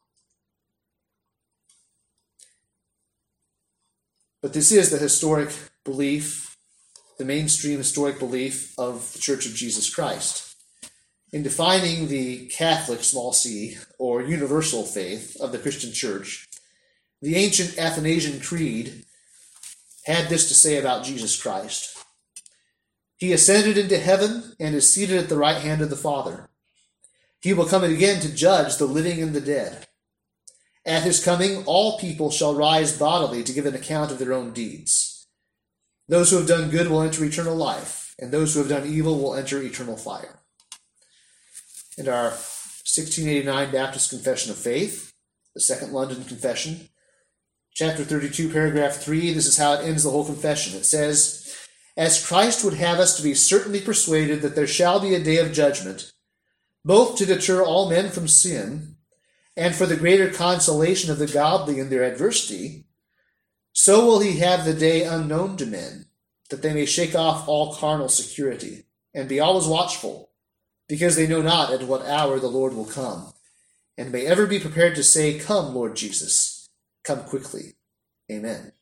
But this is the historic belief, the mainstream historic belief of the Church of Jesus Christ. In defining the Catholic, small c, or universal faith of the Christian Church, the ancient Athanasian Creed had this to say about Jesus Christ. He ascended into heaven and is seated at the right hand of the Father. He will come again to judge the living and the dead. At his coming, all people shall rise bodily to give an account of their own deeds. Those who have done good will enter eternal life, and those who have done evil will enter eternal fire. In our sixteen eighty-nine Baptist Confession of Faith, the Second London Confession, chapter thirty-two, paragraph three, this is how it ends the whole confession. It says, As Christ would have us to be certainly persuaded that there shall be a day of judgment, both to deter all men from sin, and for the greater consolation of the godly in their adversity, so will he have the day unknown to men, that they may shake off all carnal security, and be always watchful, because they know not at what hour the Lord will come, and may ever be prepared to say, Come, Lord Jesus, come quickly. Amen.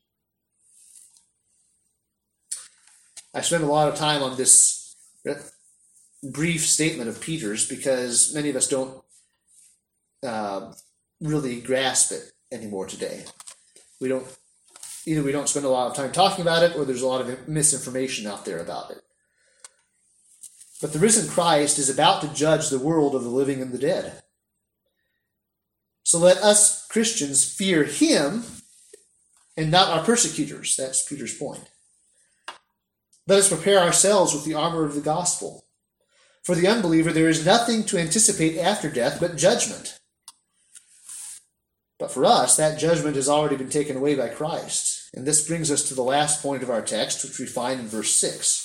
I spent a lot of time on this brief statement of Peter's because many of us don't uh, really grasp it anymore today. We don't, either we don't spend a lot of time talking about it, or there's a lot of misinformation out there about it. But the risen Christ is about to judge the world of the living and the dead. So let us Christians fear him and not our persecutors. That's Peter's point. Let us prepare ourselves with the armor of the gospel. For the unbeliever, there is nothing to anticipate after death but judgment. But for us, that judgment has already been taken away by Christ. And this brings us to the last point of our text, which we find in verse six.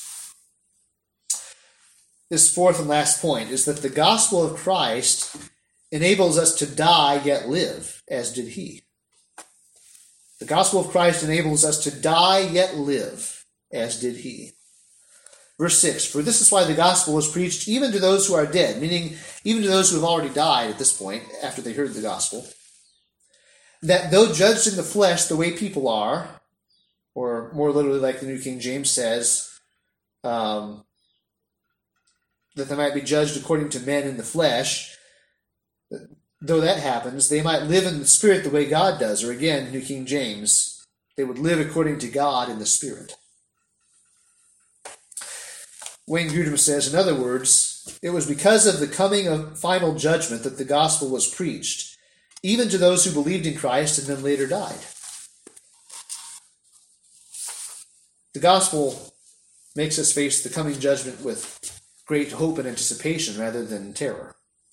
This fourth and last point is that the gospel of Christ enables us to die yet live, as did he. The gospel of Christ enables us to die yet live, as did he. Verse six, For this is why the gospel was preached even to those who are dead, meaning even to those who have already died at this point, after they heard the gospel, that though judged in the flesh the way people are, or more literally like the New King James says, um, that they might be judged according to men in the flesh. Though that happens, they might live in the Spirit the way God does, or again, New King James, they would live according to God in the Spirit. Wayne Grudem says, in other words, it was because of the coming of final judgment that the gospel was preached, even to those who believed in Christ and then later died. The gospel makes us face the coming judgment with great hope and anticipation rather than terror.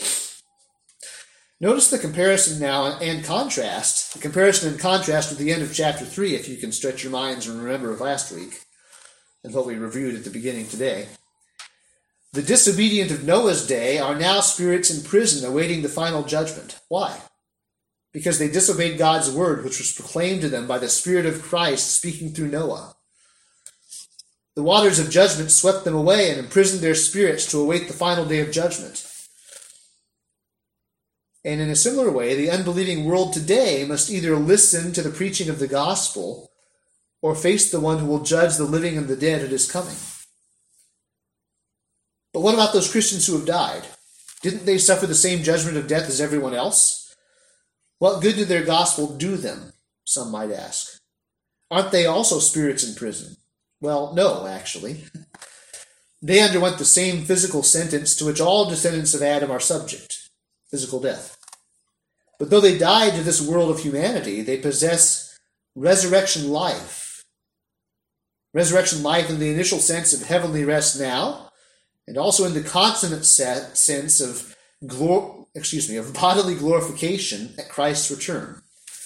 Notice the comparison now and contrast, the comparison and contrast with the end of chapter three, if you can stretch your minds and remember of last week, and what we reviewed at the beginning today. The disobedient of Noah's day are now spirits in prison awaiting the final judgment. Why? Because they disobeyed God's word, which was proclaimed to them by the Spirit of Christ speaking through Noah. The waters of judgment swept them away and imprisoned their spirits to await the final day of judgment. And in a similar way, the unbelieving world today must either listen to the preaching of the gospel or face the one who will judge the living and the dead at his coming. But what about those Christians who have died? Didn't they suffer the same judgment of death as everyone else? What good did their gospel do them, some might ask? Aren't they also spirits in prison? Well, no, actually. They underwent the same physical sentence to which all descendants of Adam are subject, physical death. But though they died to this world of humanity, they possess resurrection life. Resurrection life in the initial sense of heavenly rest now, and also in the consummate sense of glor- excuse me, of bodily glorification at Christ's return.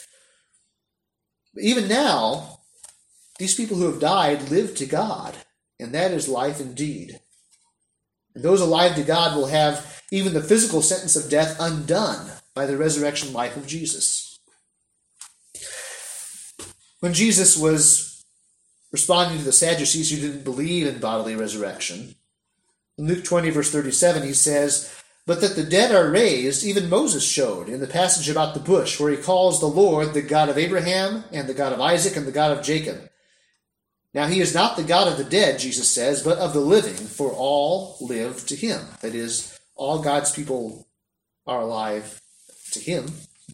But even now, these people who have died live to God, and that is life indeed. And those alive to God will have even the physical sentence of death undone by the resurrection life of Jesus. When Jesus was responding to the Sadducees who didn't believe in bodily resurrection, in Luke twenty, verse thirty-seven, he says, "But that the dead are raised, even Moses showed in the passage about the bush, where he calls the Lord the God of Abraham, and the God of Isaac, and the God of Jacob. Now he is not the God of the dead," Jesus says, "but of the living, for all live to him." That is, all God's people are alive to him.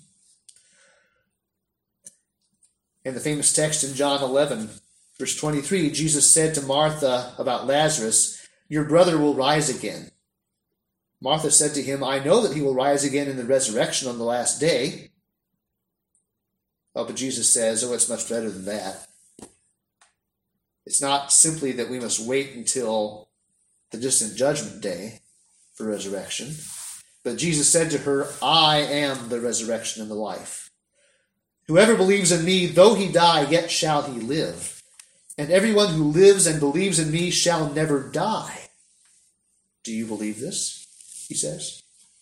In the famous text in John eleven, verse twenty-three, Jesus said to Martha about Lazarus, "Your brother will rise again." Martha said to him, "I know that he will rise again in the resurrection on the last day." Oh, but Jesus says, oh, it's much better than that. It's not simply that we must wait until the distant judgment day for resurrection, but Jesus said to her, "I am the resurrection and the life. Whoever believes in me, though he die, yet shall he live. And everyone who lives and believes in me shall never die." Do you believe this? He says.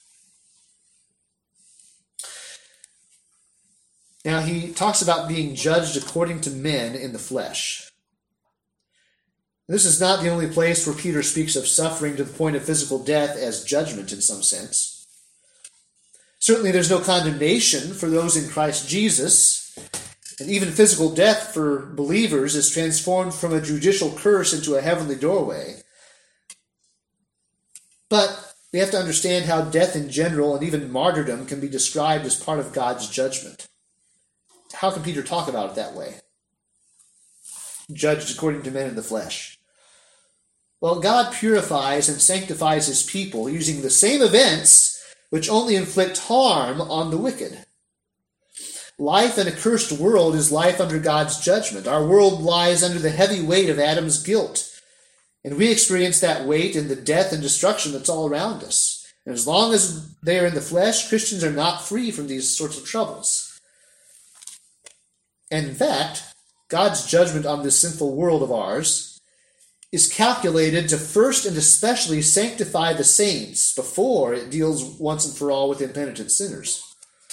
Now he talks about being judged according to men in the flesh. This is not the only place where Peter speaks of suffering to the point of physical death as judgment in some sense. Certainly there's no condemnation for those in Christ Jesus, and even physical death for believers is transformed from a judicial curse into a heavenly doorway. But we have to understand how death in general and even martyrdom can be described as part of God's judgment. How can Peter talk about it that way? Judged according to men in the flesh. Well, God purifies and sanctifies his people using the same events which only inflict harm on the wicked. Life in a cursed world is life under God's judgment. Our world lies under the heavy weight of Adam's guilt, and we experience that weight in the death and destruction that's all around us. And as long as they are in the flesh, Christians are not free from these sorts of troubles. And in fact, God's judgment on this sinful world of ours is calculated to first and especially sanctify the saints before it deals once and for all with impenitent sinners.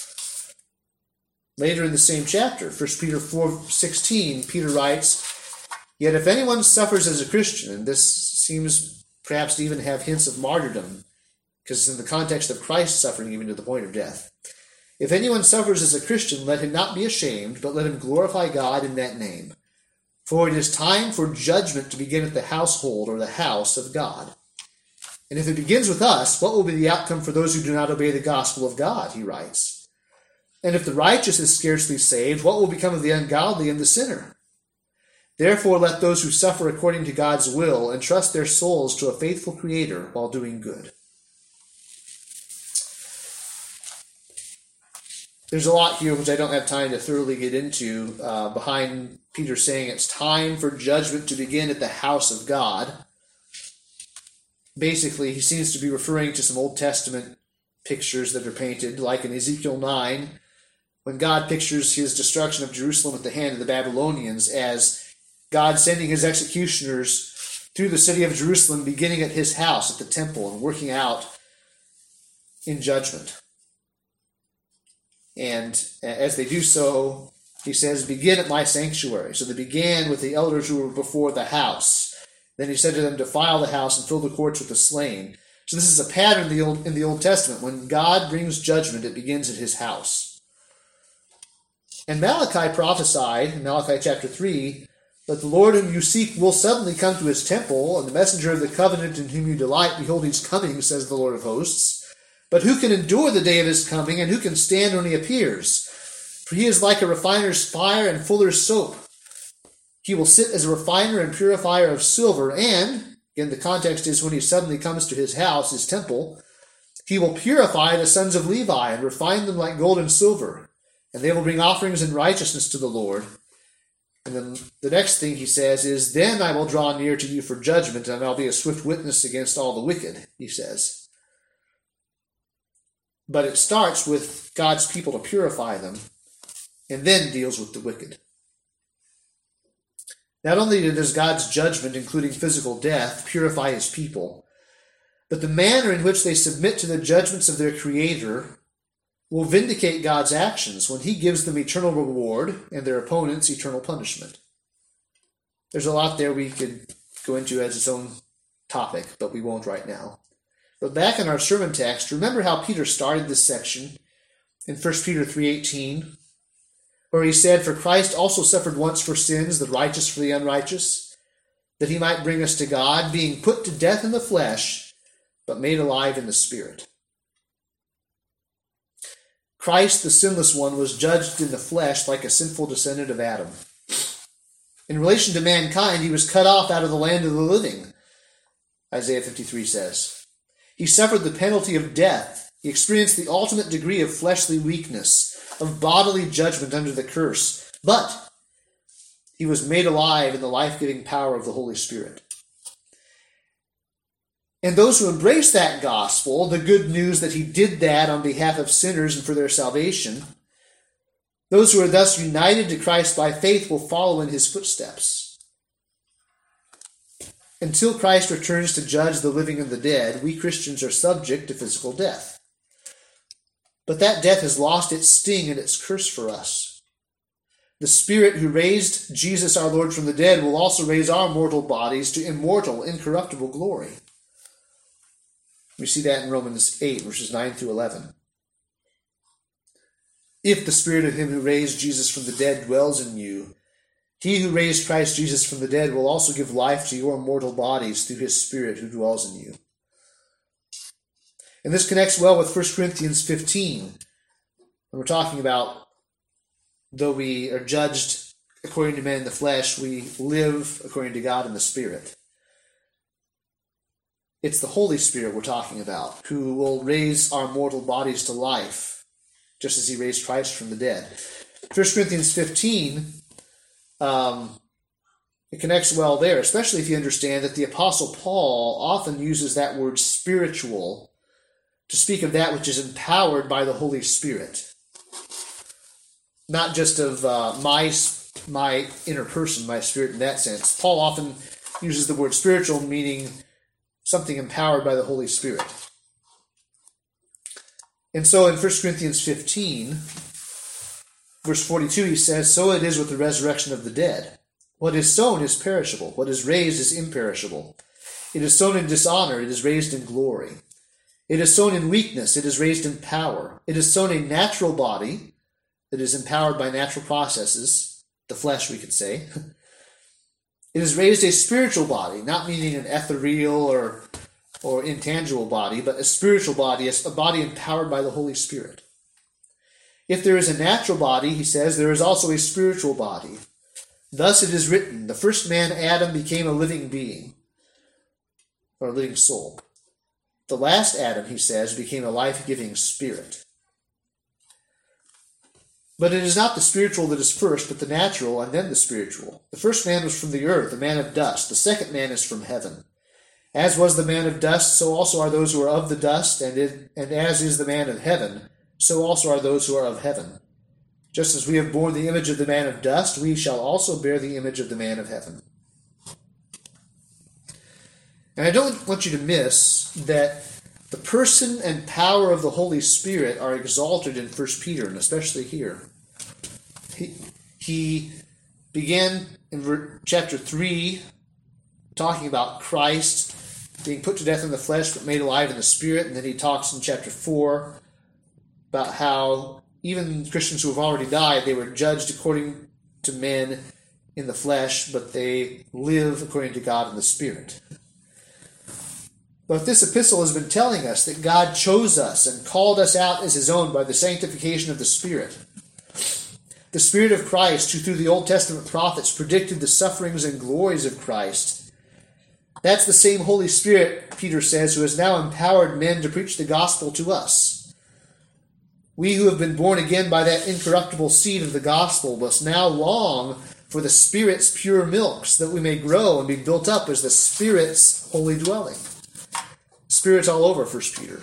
Later in the same chapter, First Peter four sixteen, Peter writes, "Yet if anyone suffers as a Christian," and this seems perhaps to even have hints of martyrdom, because it's in the context of Christ's suffering even to the point of death. "If anyone suffers as a Christian, let him not be ashamed, but let him glorify God in that name. For it is time for judgment to begin at the household or the house of God." And if it begins with us, what will be the outcome for those who do not obey the gospel of God, he writes. And if the righteous is scarcely saved, what will become of the ungodly and the sinner? Therefore, let those who suffer according to God's will entrust their souls to a faithful Creator while doing good. There's a lot here which I don't have time to thoroughly get into uh, behind Peter saying it's time for judgment to begin at the house of God. Basically, he seems to be referring to some Old Testament pictures that are painted, like in Ezekiel nine, when God pictures his destruction of Jerusalem at the hand of the Babylonians as God sending his executioners through the city of Jerusalem, beginning at his house, at the temple, and working out in judgment. And as they do so, he says, begin at my sanctuary. So they began with the elders who were before the house. Then he said to them, defile the house and fill the courts with the slain. So this is a pattern in the Old, in the Old Testament. When God brings judgment, it begins at his house. And Malachi prophesied, in Malachi chapter three, that the Lord whom you seek will suddenly come to his temple, and the messenger of the covenant in whom you delight, behold, he's coming, says the Lord of hosts. But who can endure the day of his coming, and who can stand when he appears? For he is like a refiner's fire and fuller's soap. He will sit as a refiner and purifier of silver, and, again, the context is when he suddenly comes to his house, his temple, he will purify the sons of Levi and refine them like gold and silver, and they will bring offerings in righteousness to the Lord. And then the next thing he says is, then I will draw near to you for judgment, and I'll be a swift witness against all the wicked, he says. But it starts with God's people to purify them, and then deals with the wicked. Not only does God's judgment, including physical death, purify his people, but the manner in which they submit to the judgments of their Creator will vindicate God's actions when he gives them eternal reward and their opponents eternal punishment. There's a lot there we could go into as its own topic, but we won't right now. But back in our sermon text, remember how Peter started this section in First Peter three eighteen, where he said, for Christ also suffered once for sins, the righteous for the unrighteous, that he might bring us to God, being put to death in the flesh, but made alive in the Spirit. Christ, the sinless one, was judged in the flesh like a sinful descendant of Adam. In relation to mankind, he was cut off out of the land of the living, Isaiah fifty-three says. He suffered the penalty of death. He experienced the ultimate degree of fleshly weakness, of bodily judgment under the curse. But he was made alive in the life-giving power of the Holy Spirit. And those who embrace that gospel, the good news that he did that on behalf of sinners and for their salvation, those who are thus united to Christ by faith will follow in his footsteps. Until Christ returns to judge the living and the dead, we Christians are subject to physical death. But that death has lost its sting and its curse for us. The Spirit who raised Jesus our Lord from the dead will also raise our mortal bodies to immortal, incorruptible glory. We see that in Romans eight, verses nine through eleven. If the Spirit of him who raised Jesus from the dead dwells in you, he who raised Christ Jesus from the dead will also give life to your mortal bodies through his Spirit who dwells in you. And this connects well with First Corinthians fifteen, when we're talking about, though we are judged according to men in the flesh, we live according to God in the Spirit. It's the Holy Spirit we're talking about, who will raise our mortal bodies to life, just as he raised Christ from the dead. First Corinthians fifteen, um, it connects well there, especially if you understand that the Apostle Paul often uses that word spiritual to speak of that which is empowered by the Holy Spirit. Not just of uh, my, my inner person, my spirit in that sense. Paul often uses the word spiritual, meaning something empowered by the Holy Spirit. And so in First Corinthians fifteen, verse forty-two, he says, so it is with the resurrection of the dead. What is sown is perishable. What is raised is imperishable. It is sown in dishonor. It is raised in glory. It is sown in weakness. It is raised in power. It is sown a natural body that is empowered by natural processes, the flesh, we could say. It is raised a spiritual body, not meaning an ethereal or or intangible body, but a spiritual body, a body empowered by the Holy Spirit. If there is a natural body, he says, there is also a spiritual body. Thus it is written, the first man, Adam, became a living being, or a living soul. The last Adam, he says, became a life-giving spirit. But it is not the spiritual that is first, but the natural, and then the spiritual. The first man was from the earth, a man of dust. The second man is from heaven. As was the man of dust, so also are those who are of the dust, and, it, and as is the man of heaven, so also are those who are of heaven. Just as we have borne the image of the man of dust, we shall also bear the image of the man of heaven. And I don't want you to miss that the person and power of the Holy Spirit are exalted in First Peter, and especially here. He, he began in chapter three talking about Christ being put to death in the flesh but made alive in the Spirit, and then he talks in chapter four about how even Christians who have already died, they were judged according to men in the flesh, but they live according to God in the Spirit. But this epistle has been telling us that God chose us and called us out as his own by the sanctification of the Spirit. The Spirit of Christ, who through the Old Testament prophets predicted the sufferings and glories of Christ. That's the same Holy Spirit, Peter says, who has now empowered men to preach the gospel to us. We who have been born again by that incorruptible seed of the gospel must now long for the Spirit's pure milk, so that we may grow and be built up as the Spirit's holy dwelling. Spirit's all over First Peter.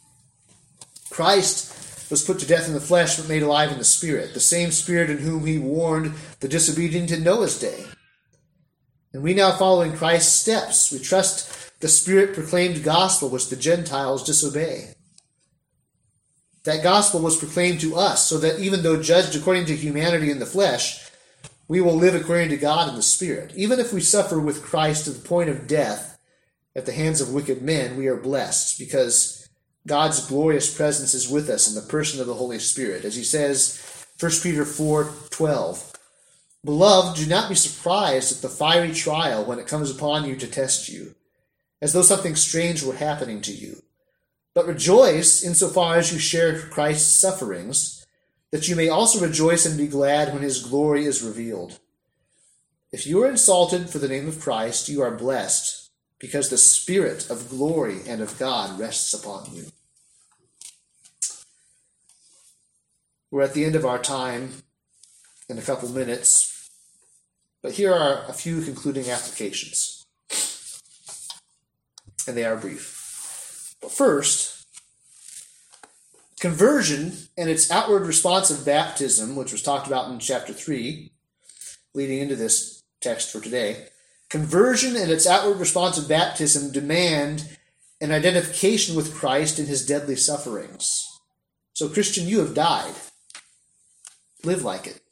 Christ was put to death in the flesh but made alive in the Spirit, the same Spirit in whom he warned the disobedient in Noah's day. And we now follow in Christ's steps. We trust the Spirit-proclaimed gospel which the Gentiles disobey. That gospel was proclaimed to us so that even though judged according to humanity in the flesh, we will live according to God in the Spirit. Even if we suffer with Christ to the point of death, at the hands of wicked men, we are blessed because God's glorious presence is with us in the person of the Holy Spirit. As he says, First Peter four twelve, Beloved, do not be surprised at the fiery trial when it comes upon you to test you, as though something strange were happening to you. But rejoice insofar as you share Christ's sufferings, that you may also rejoice and be glad when his glory is revealed. If you are insulted for the name of Christ, you are blessed, because the Spirit of glory and of God rests upon you. We're at the end of our time in a couple minutes, but here are a few concluding applications, and they are brief. But first, conversion and its outward response of baptism, which was talked about in chapter three, leading into this text for today. Conversion and its outward response of baptism demand an identification with Christ in his deadly sufferings. So, Christian, you have died. Live like it.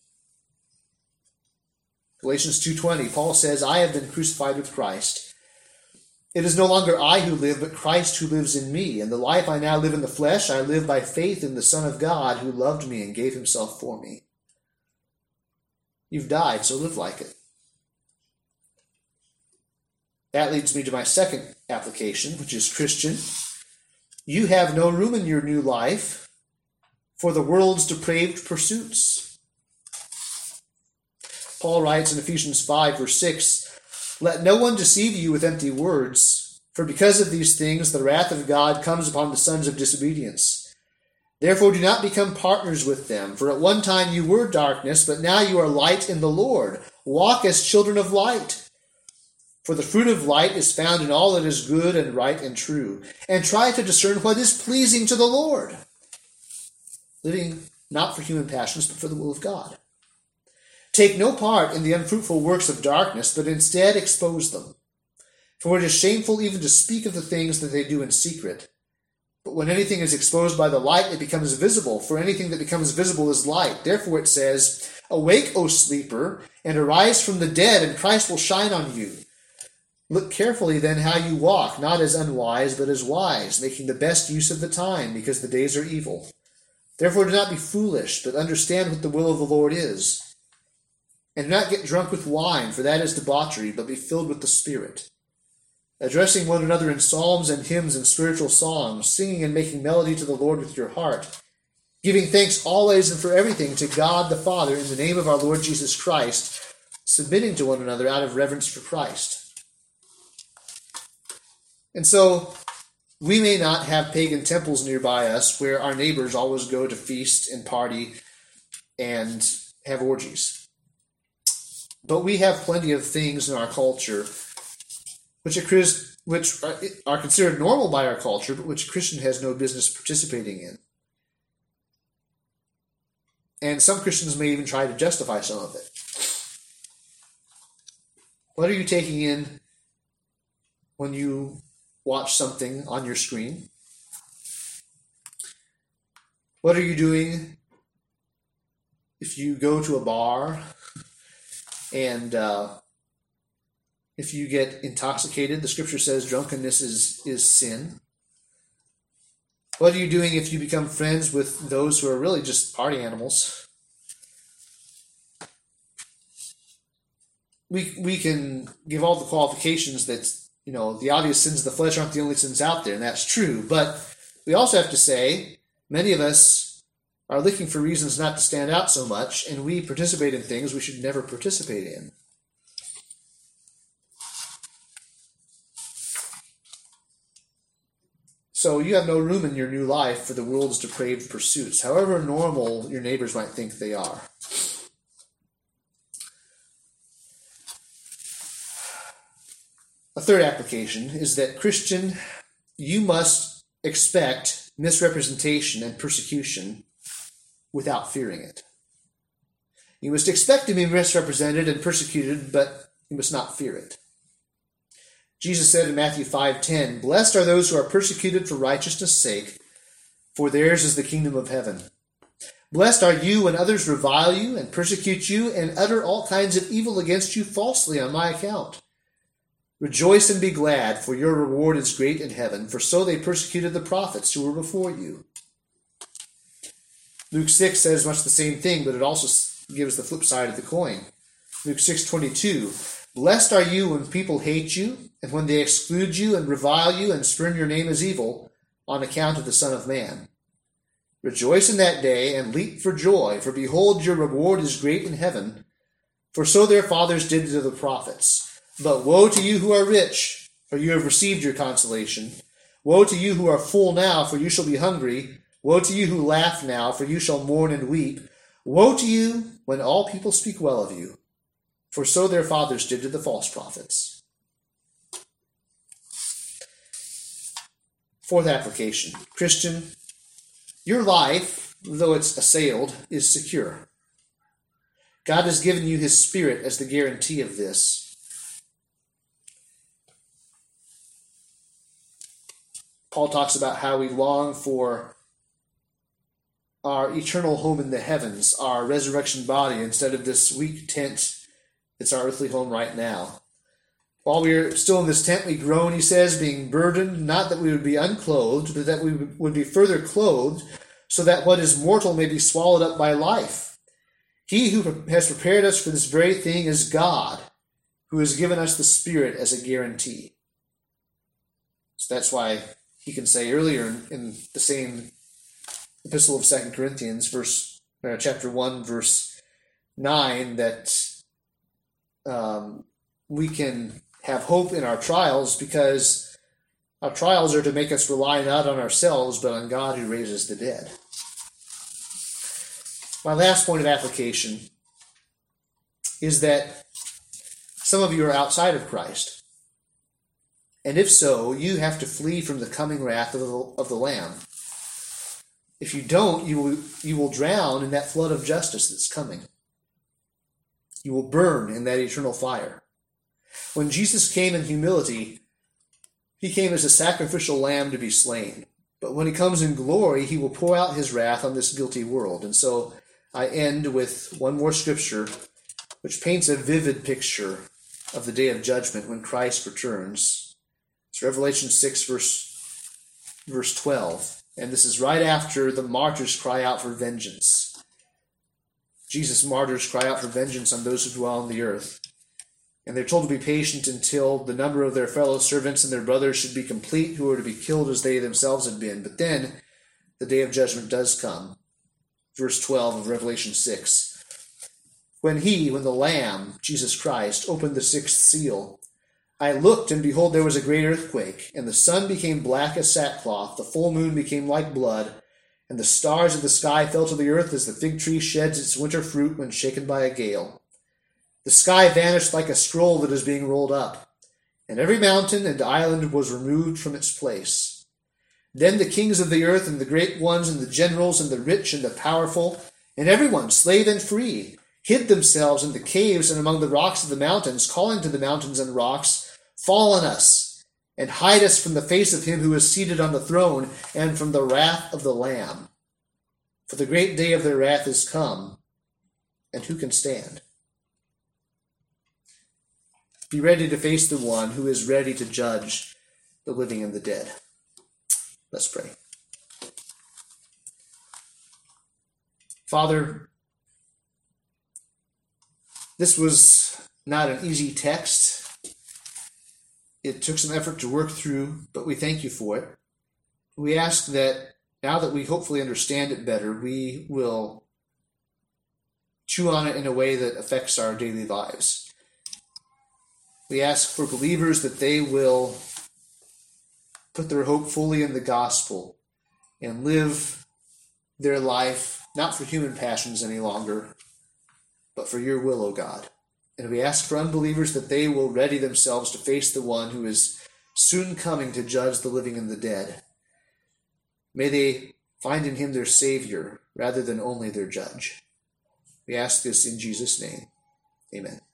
Galatians two twenty, Paul says, I have been crucified with Christ. It is no longer I who live, but Christ who lives in me. And the life I now live in the flesh, I live by faith in the Son of God who loved me and gave himself for me. You've died, so live like it. That leads me to my second application, which is Christian. You have no room in your new life for the world's depraved pursuits. Paul writes in Ephesians five, verse six, Let no one deceive you with empty words, for because of these things the wrath of God comes upon the sons of disobedience. Therefore do not become partners with them, for at one time you were darkness, but now you are light in the Lord. Walk as children of light. For the fruit of light is found in all that is good and right and true. And try to discern what is pleasing to the Lord, living not for human passions, but for the will of God. Take no part in the unfruitful works of darkness, but instead expose them. For it is shameful even to speak of the things that they do in secret. But when anything is exposed by the light, it becomes visible, for anything that becomes visible is light. Therefore it says, Awake, O sleeper, and arise from the dead, and Christ will shine on you. Look carefully then how you walk, not as unwise, but as wise, making the best use of the time, because the days are evil. Therefore do not be foolish, but understand what the will of the Lord is. And do not get drunk with wine, for that is debauchery, but be filled with the Spirit, addressing one another in psalms and hymns and spiritual songs, singing and making melody to the Lord with your heart, giving thanks always and for everything to God the Father in the name of our Lord Jesus Christ, submitting to one another out of reverence for Christ. And so, we may not have pagan temples nearby us where our neighbors always go to feast and party and have orgies. But we have plenty of things in our culture which a Chris, which are, are considered normal by our culture, but which a Christian has no business participating in. And some Christians may even try to justify some of it. What are you taking in when you watch something on your screen? What are you doing if you go to a bar and uh, if you get intoxicated? The scripture says drunkenness is, is sin. What are you doing if you become friends with those who are really just party animals? We we can give all the qualifications that, you know, the obvious sins of the flesh aren't the only sins out there, and that's true. But we also have to say, many of us are looking for reasons not to stand out so much, and we participate in things we should never participate in. So you have no room in your new life for the world's depraved pursuits, however normal your neighbors might think they are. A third application is that, Christian, you must expect misrepresentation and persecution without fearing it. You must expect to be misrepresented and persecuted, but you must not fear it. Jesus said in Matthew five ten, "Blessed are those who are persecuted for righteousness' sake, for theirs is the kingdom of heaven. Blessed are you when others revile you and persecute you and utter all kinds of evil against you falsely on my account. Rejoice and be glad, for your reward is great in heaven, for so they persecuted the prophets who were before you." Luke six says much the same thing, but it also gives the flip side of the coin. Luke six twenty-two, "Blessed are you when people hate you, and when they exclude you and revile you and spurn your name as evil, on account of the Son of Man. Rejoice in that day and leap for joy, for behold, your reward is great in heaven, for so their fathers did to the prophets. But woe to you who are rich, for you have received your consolation. Woe to you who are full now, for you shall be hungry. Woe to you who laugh now, for you shall mourn and weep. Woe to you when all people speak well of you, for so their fathers did to the false prophets." Fourth application. Christian, your life, though it's assailed, is secure. God has given you his Spirit as the guarantee of this. Paul talks about how we long for our eternal home in the heavens, our resurrection body, instead of this weak tent that's our earthly home right now. While we are still in this tent, we groan, he says, being burdened, not that we would be unclothed, but that we would be further clothed, so that what is mortal may be swallowed up by life. He who has prepared us for this very thing is God, who has given us the Spirit as a guarantee. So that's why he can say earlier in, in the same epistle of Second Corinthians, verse uh, chapter one, verse nine, that um, we can have hope in our trials because our trials are to make us rely not on ourselves, but on God who raises the dead. My last point of application is that some of you are outside of Christ. And if so, you have to flee from the coming wrath of the, of the Lamb. If you don't, you will, you will drown in that flood of justice that's coming. You will burn in that eternal fire. When Jesus came in humility, he came as a sacrificial lamb to be slain. But when he comes in glory, he will pour out his wrath on this guilty world. And so I end with one more scripture, which paints a vivid picture of the day of judgment when Christ returns. It's Revelation six, verse, verse twelve. And this is right after the martyrs cry out for vengeance. Jesus' martyrs cry out for vengeance on those who dwell on the earth. And they're told to be patient until the number of their fellow servants and their brothers should be complete, who are to be killed as they themselves had been. But then the day of judgment does come. Verse twelve of Revelation six. When he, when the Lamb, Jesus Christ, opened the sixth seal, I looked, and behold, there was a great earthquake, and the sun became black as sackcloth, the full moon became like blood, and the stars of the sky fell to the earth as the fig tree sheds its winter fruit when shaken by a gale. The sky vanished like a scroll that is being rolled up, and every mountain and island was removed from its place. Then the kings of the earth and the great ones and the generals and the rich and the powerful, and everyone, slave and free, hid themselves in the caves and among the rocks of the mountains, calling to the mountains and rocks, Fall on us, and hide us from the face of him who is seated on the throne, and from the wrath of the Lamb. For the great day of their wrath is come, and who can stand? Be ready to face the one who is ready to judge the living and the dead. Let's pray. Father, this was not an easy text. It took some effort to work through, but we thank you for it. We ask that now that we hopefully understand it better, we will chew on it in a way that affects our daily lives. We ask for believers that they will put their hope fully in the gospel and live their life not for human passions any longer, but for your will, O God. And we ask for unbelievers that they will ready themselves to face the one who is soon coming to judge the living and the dead. May they find in him their Savior rather than only their judge. We ask this in Jesus' name. Amen.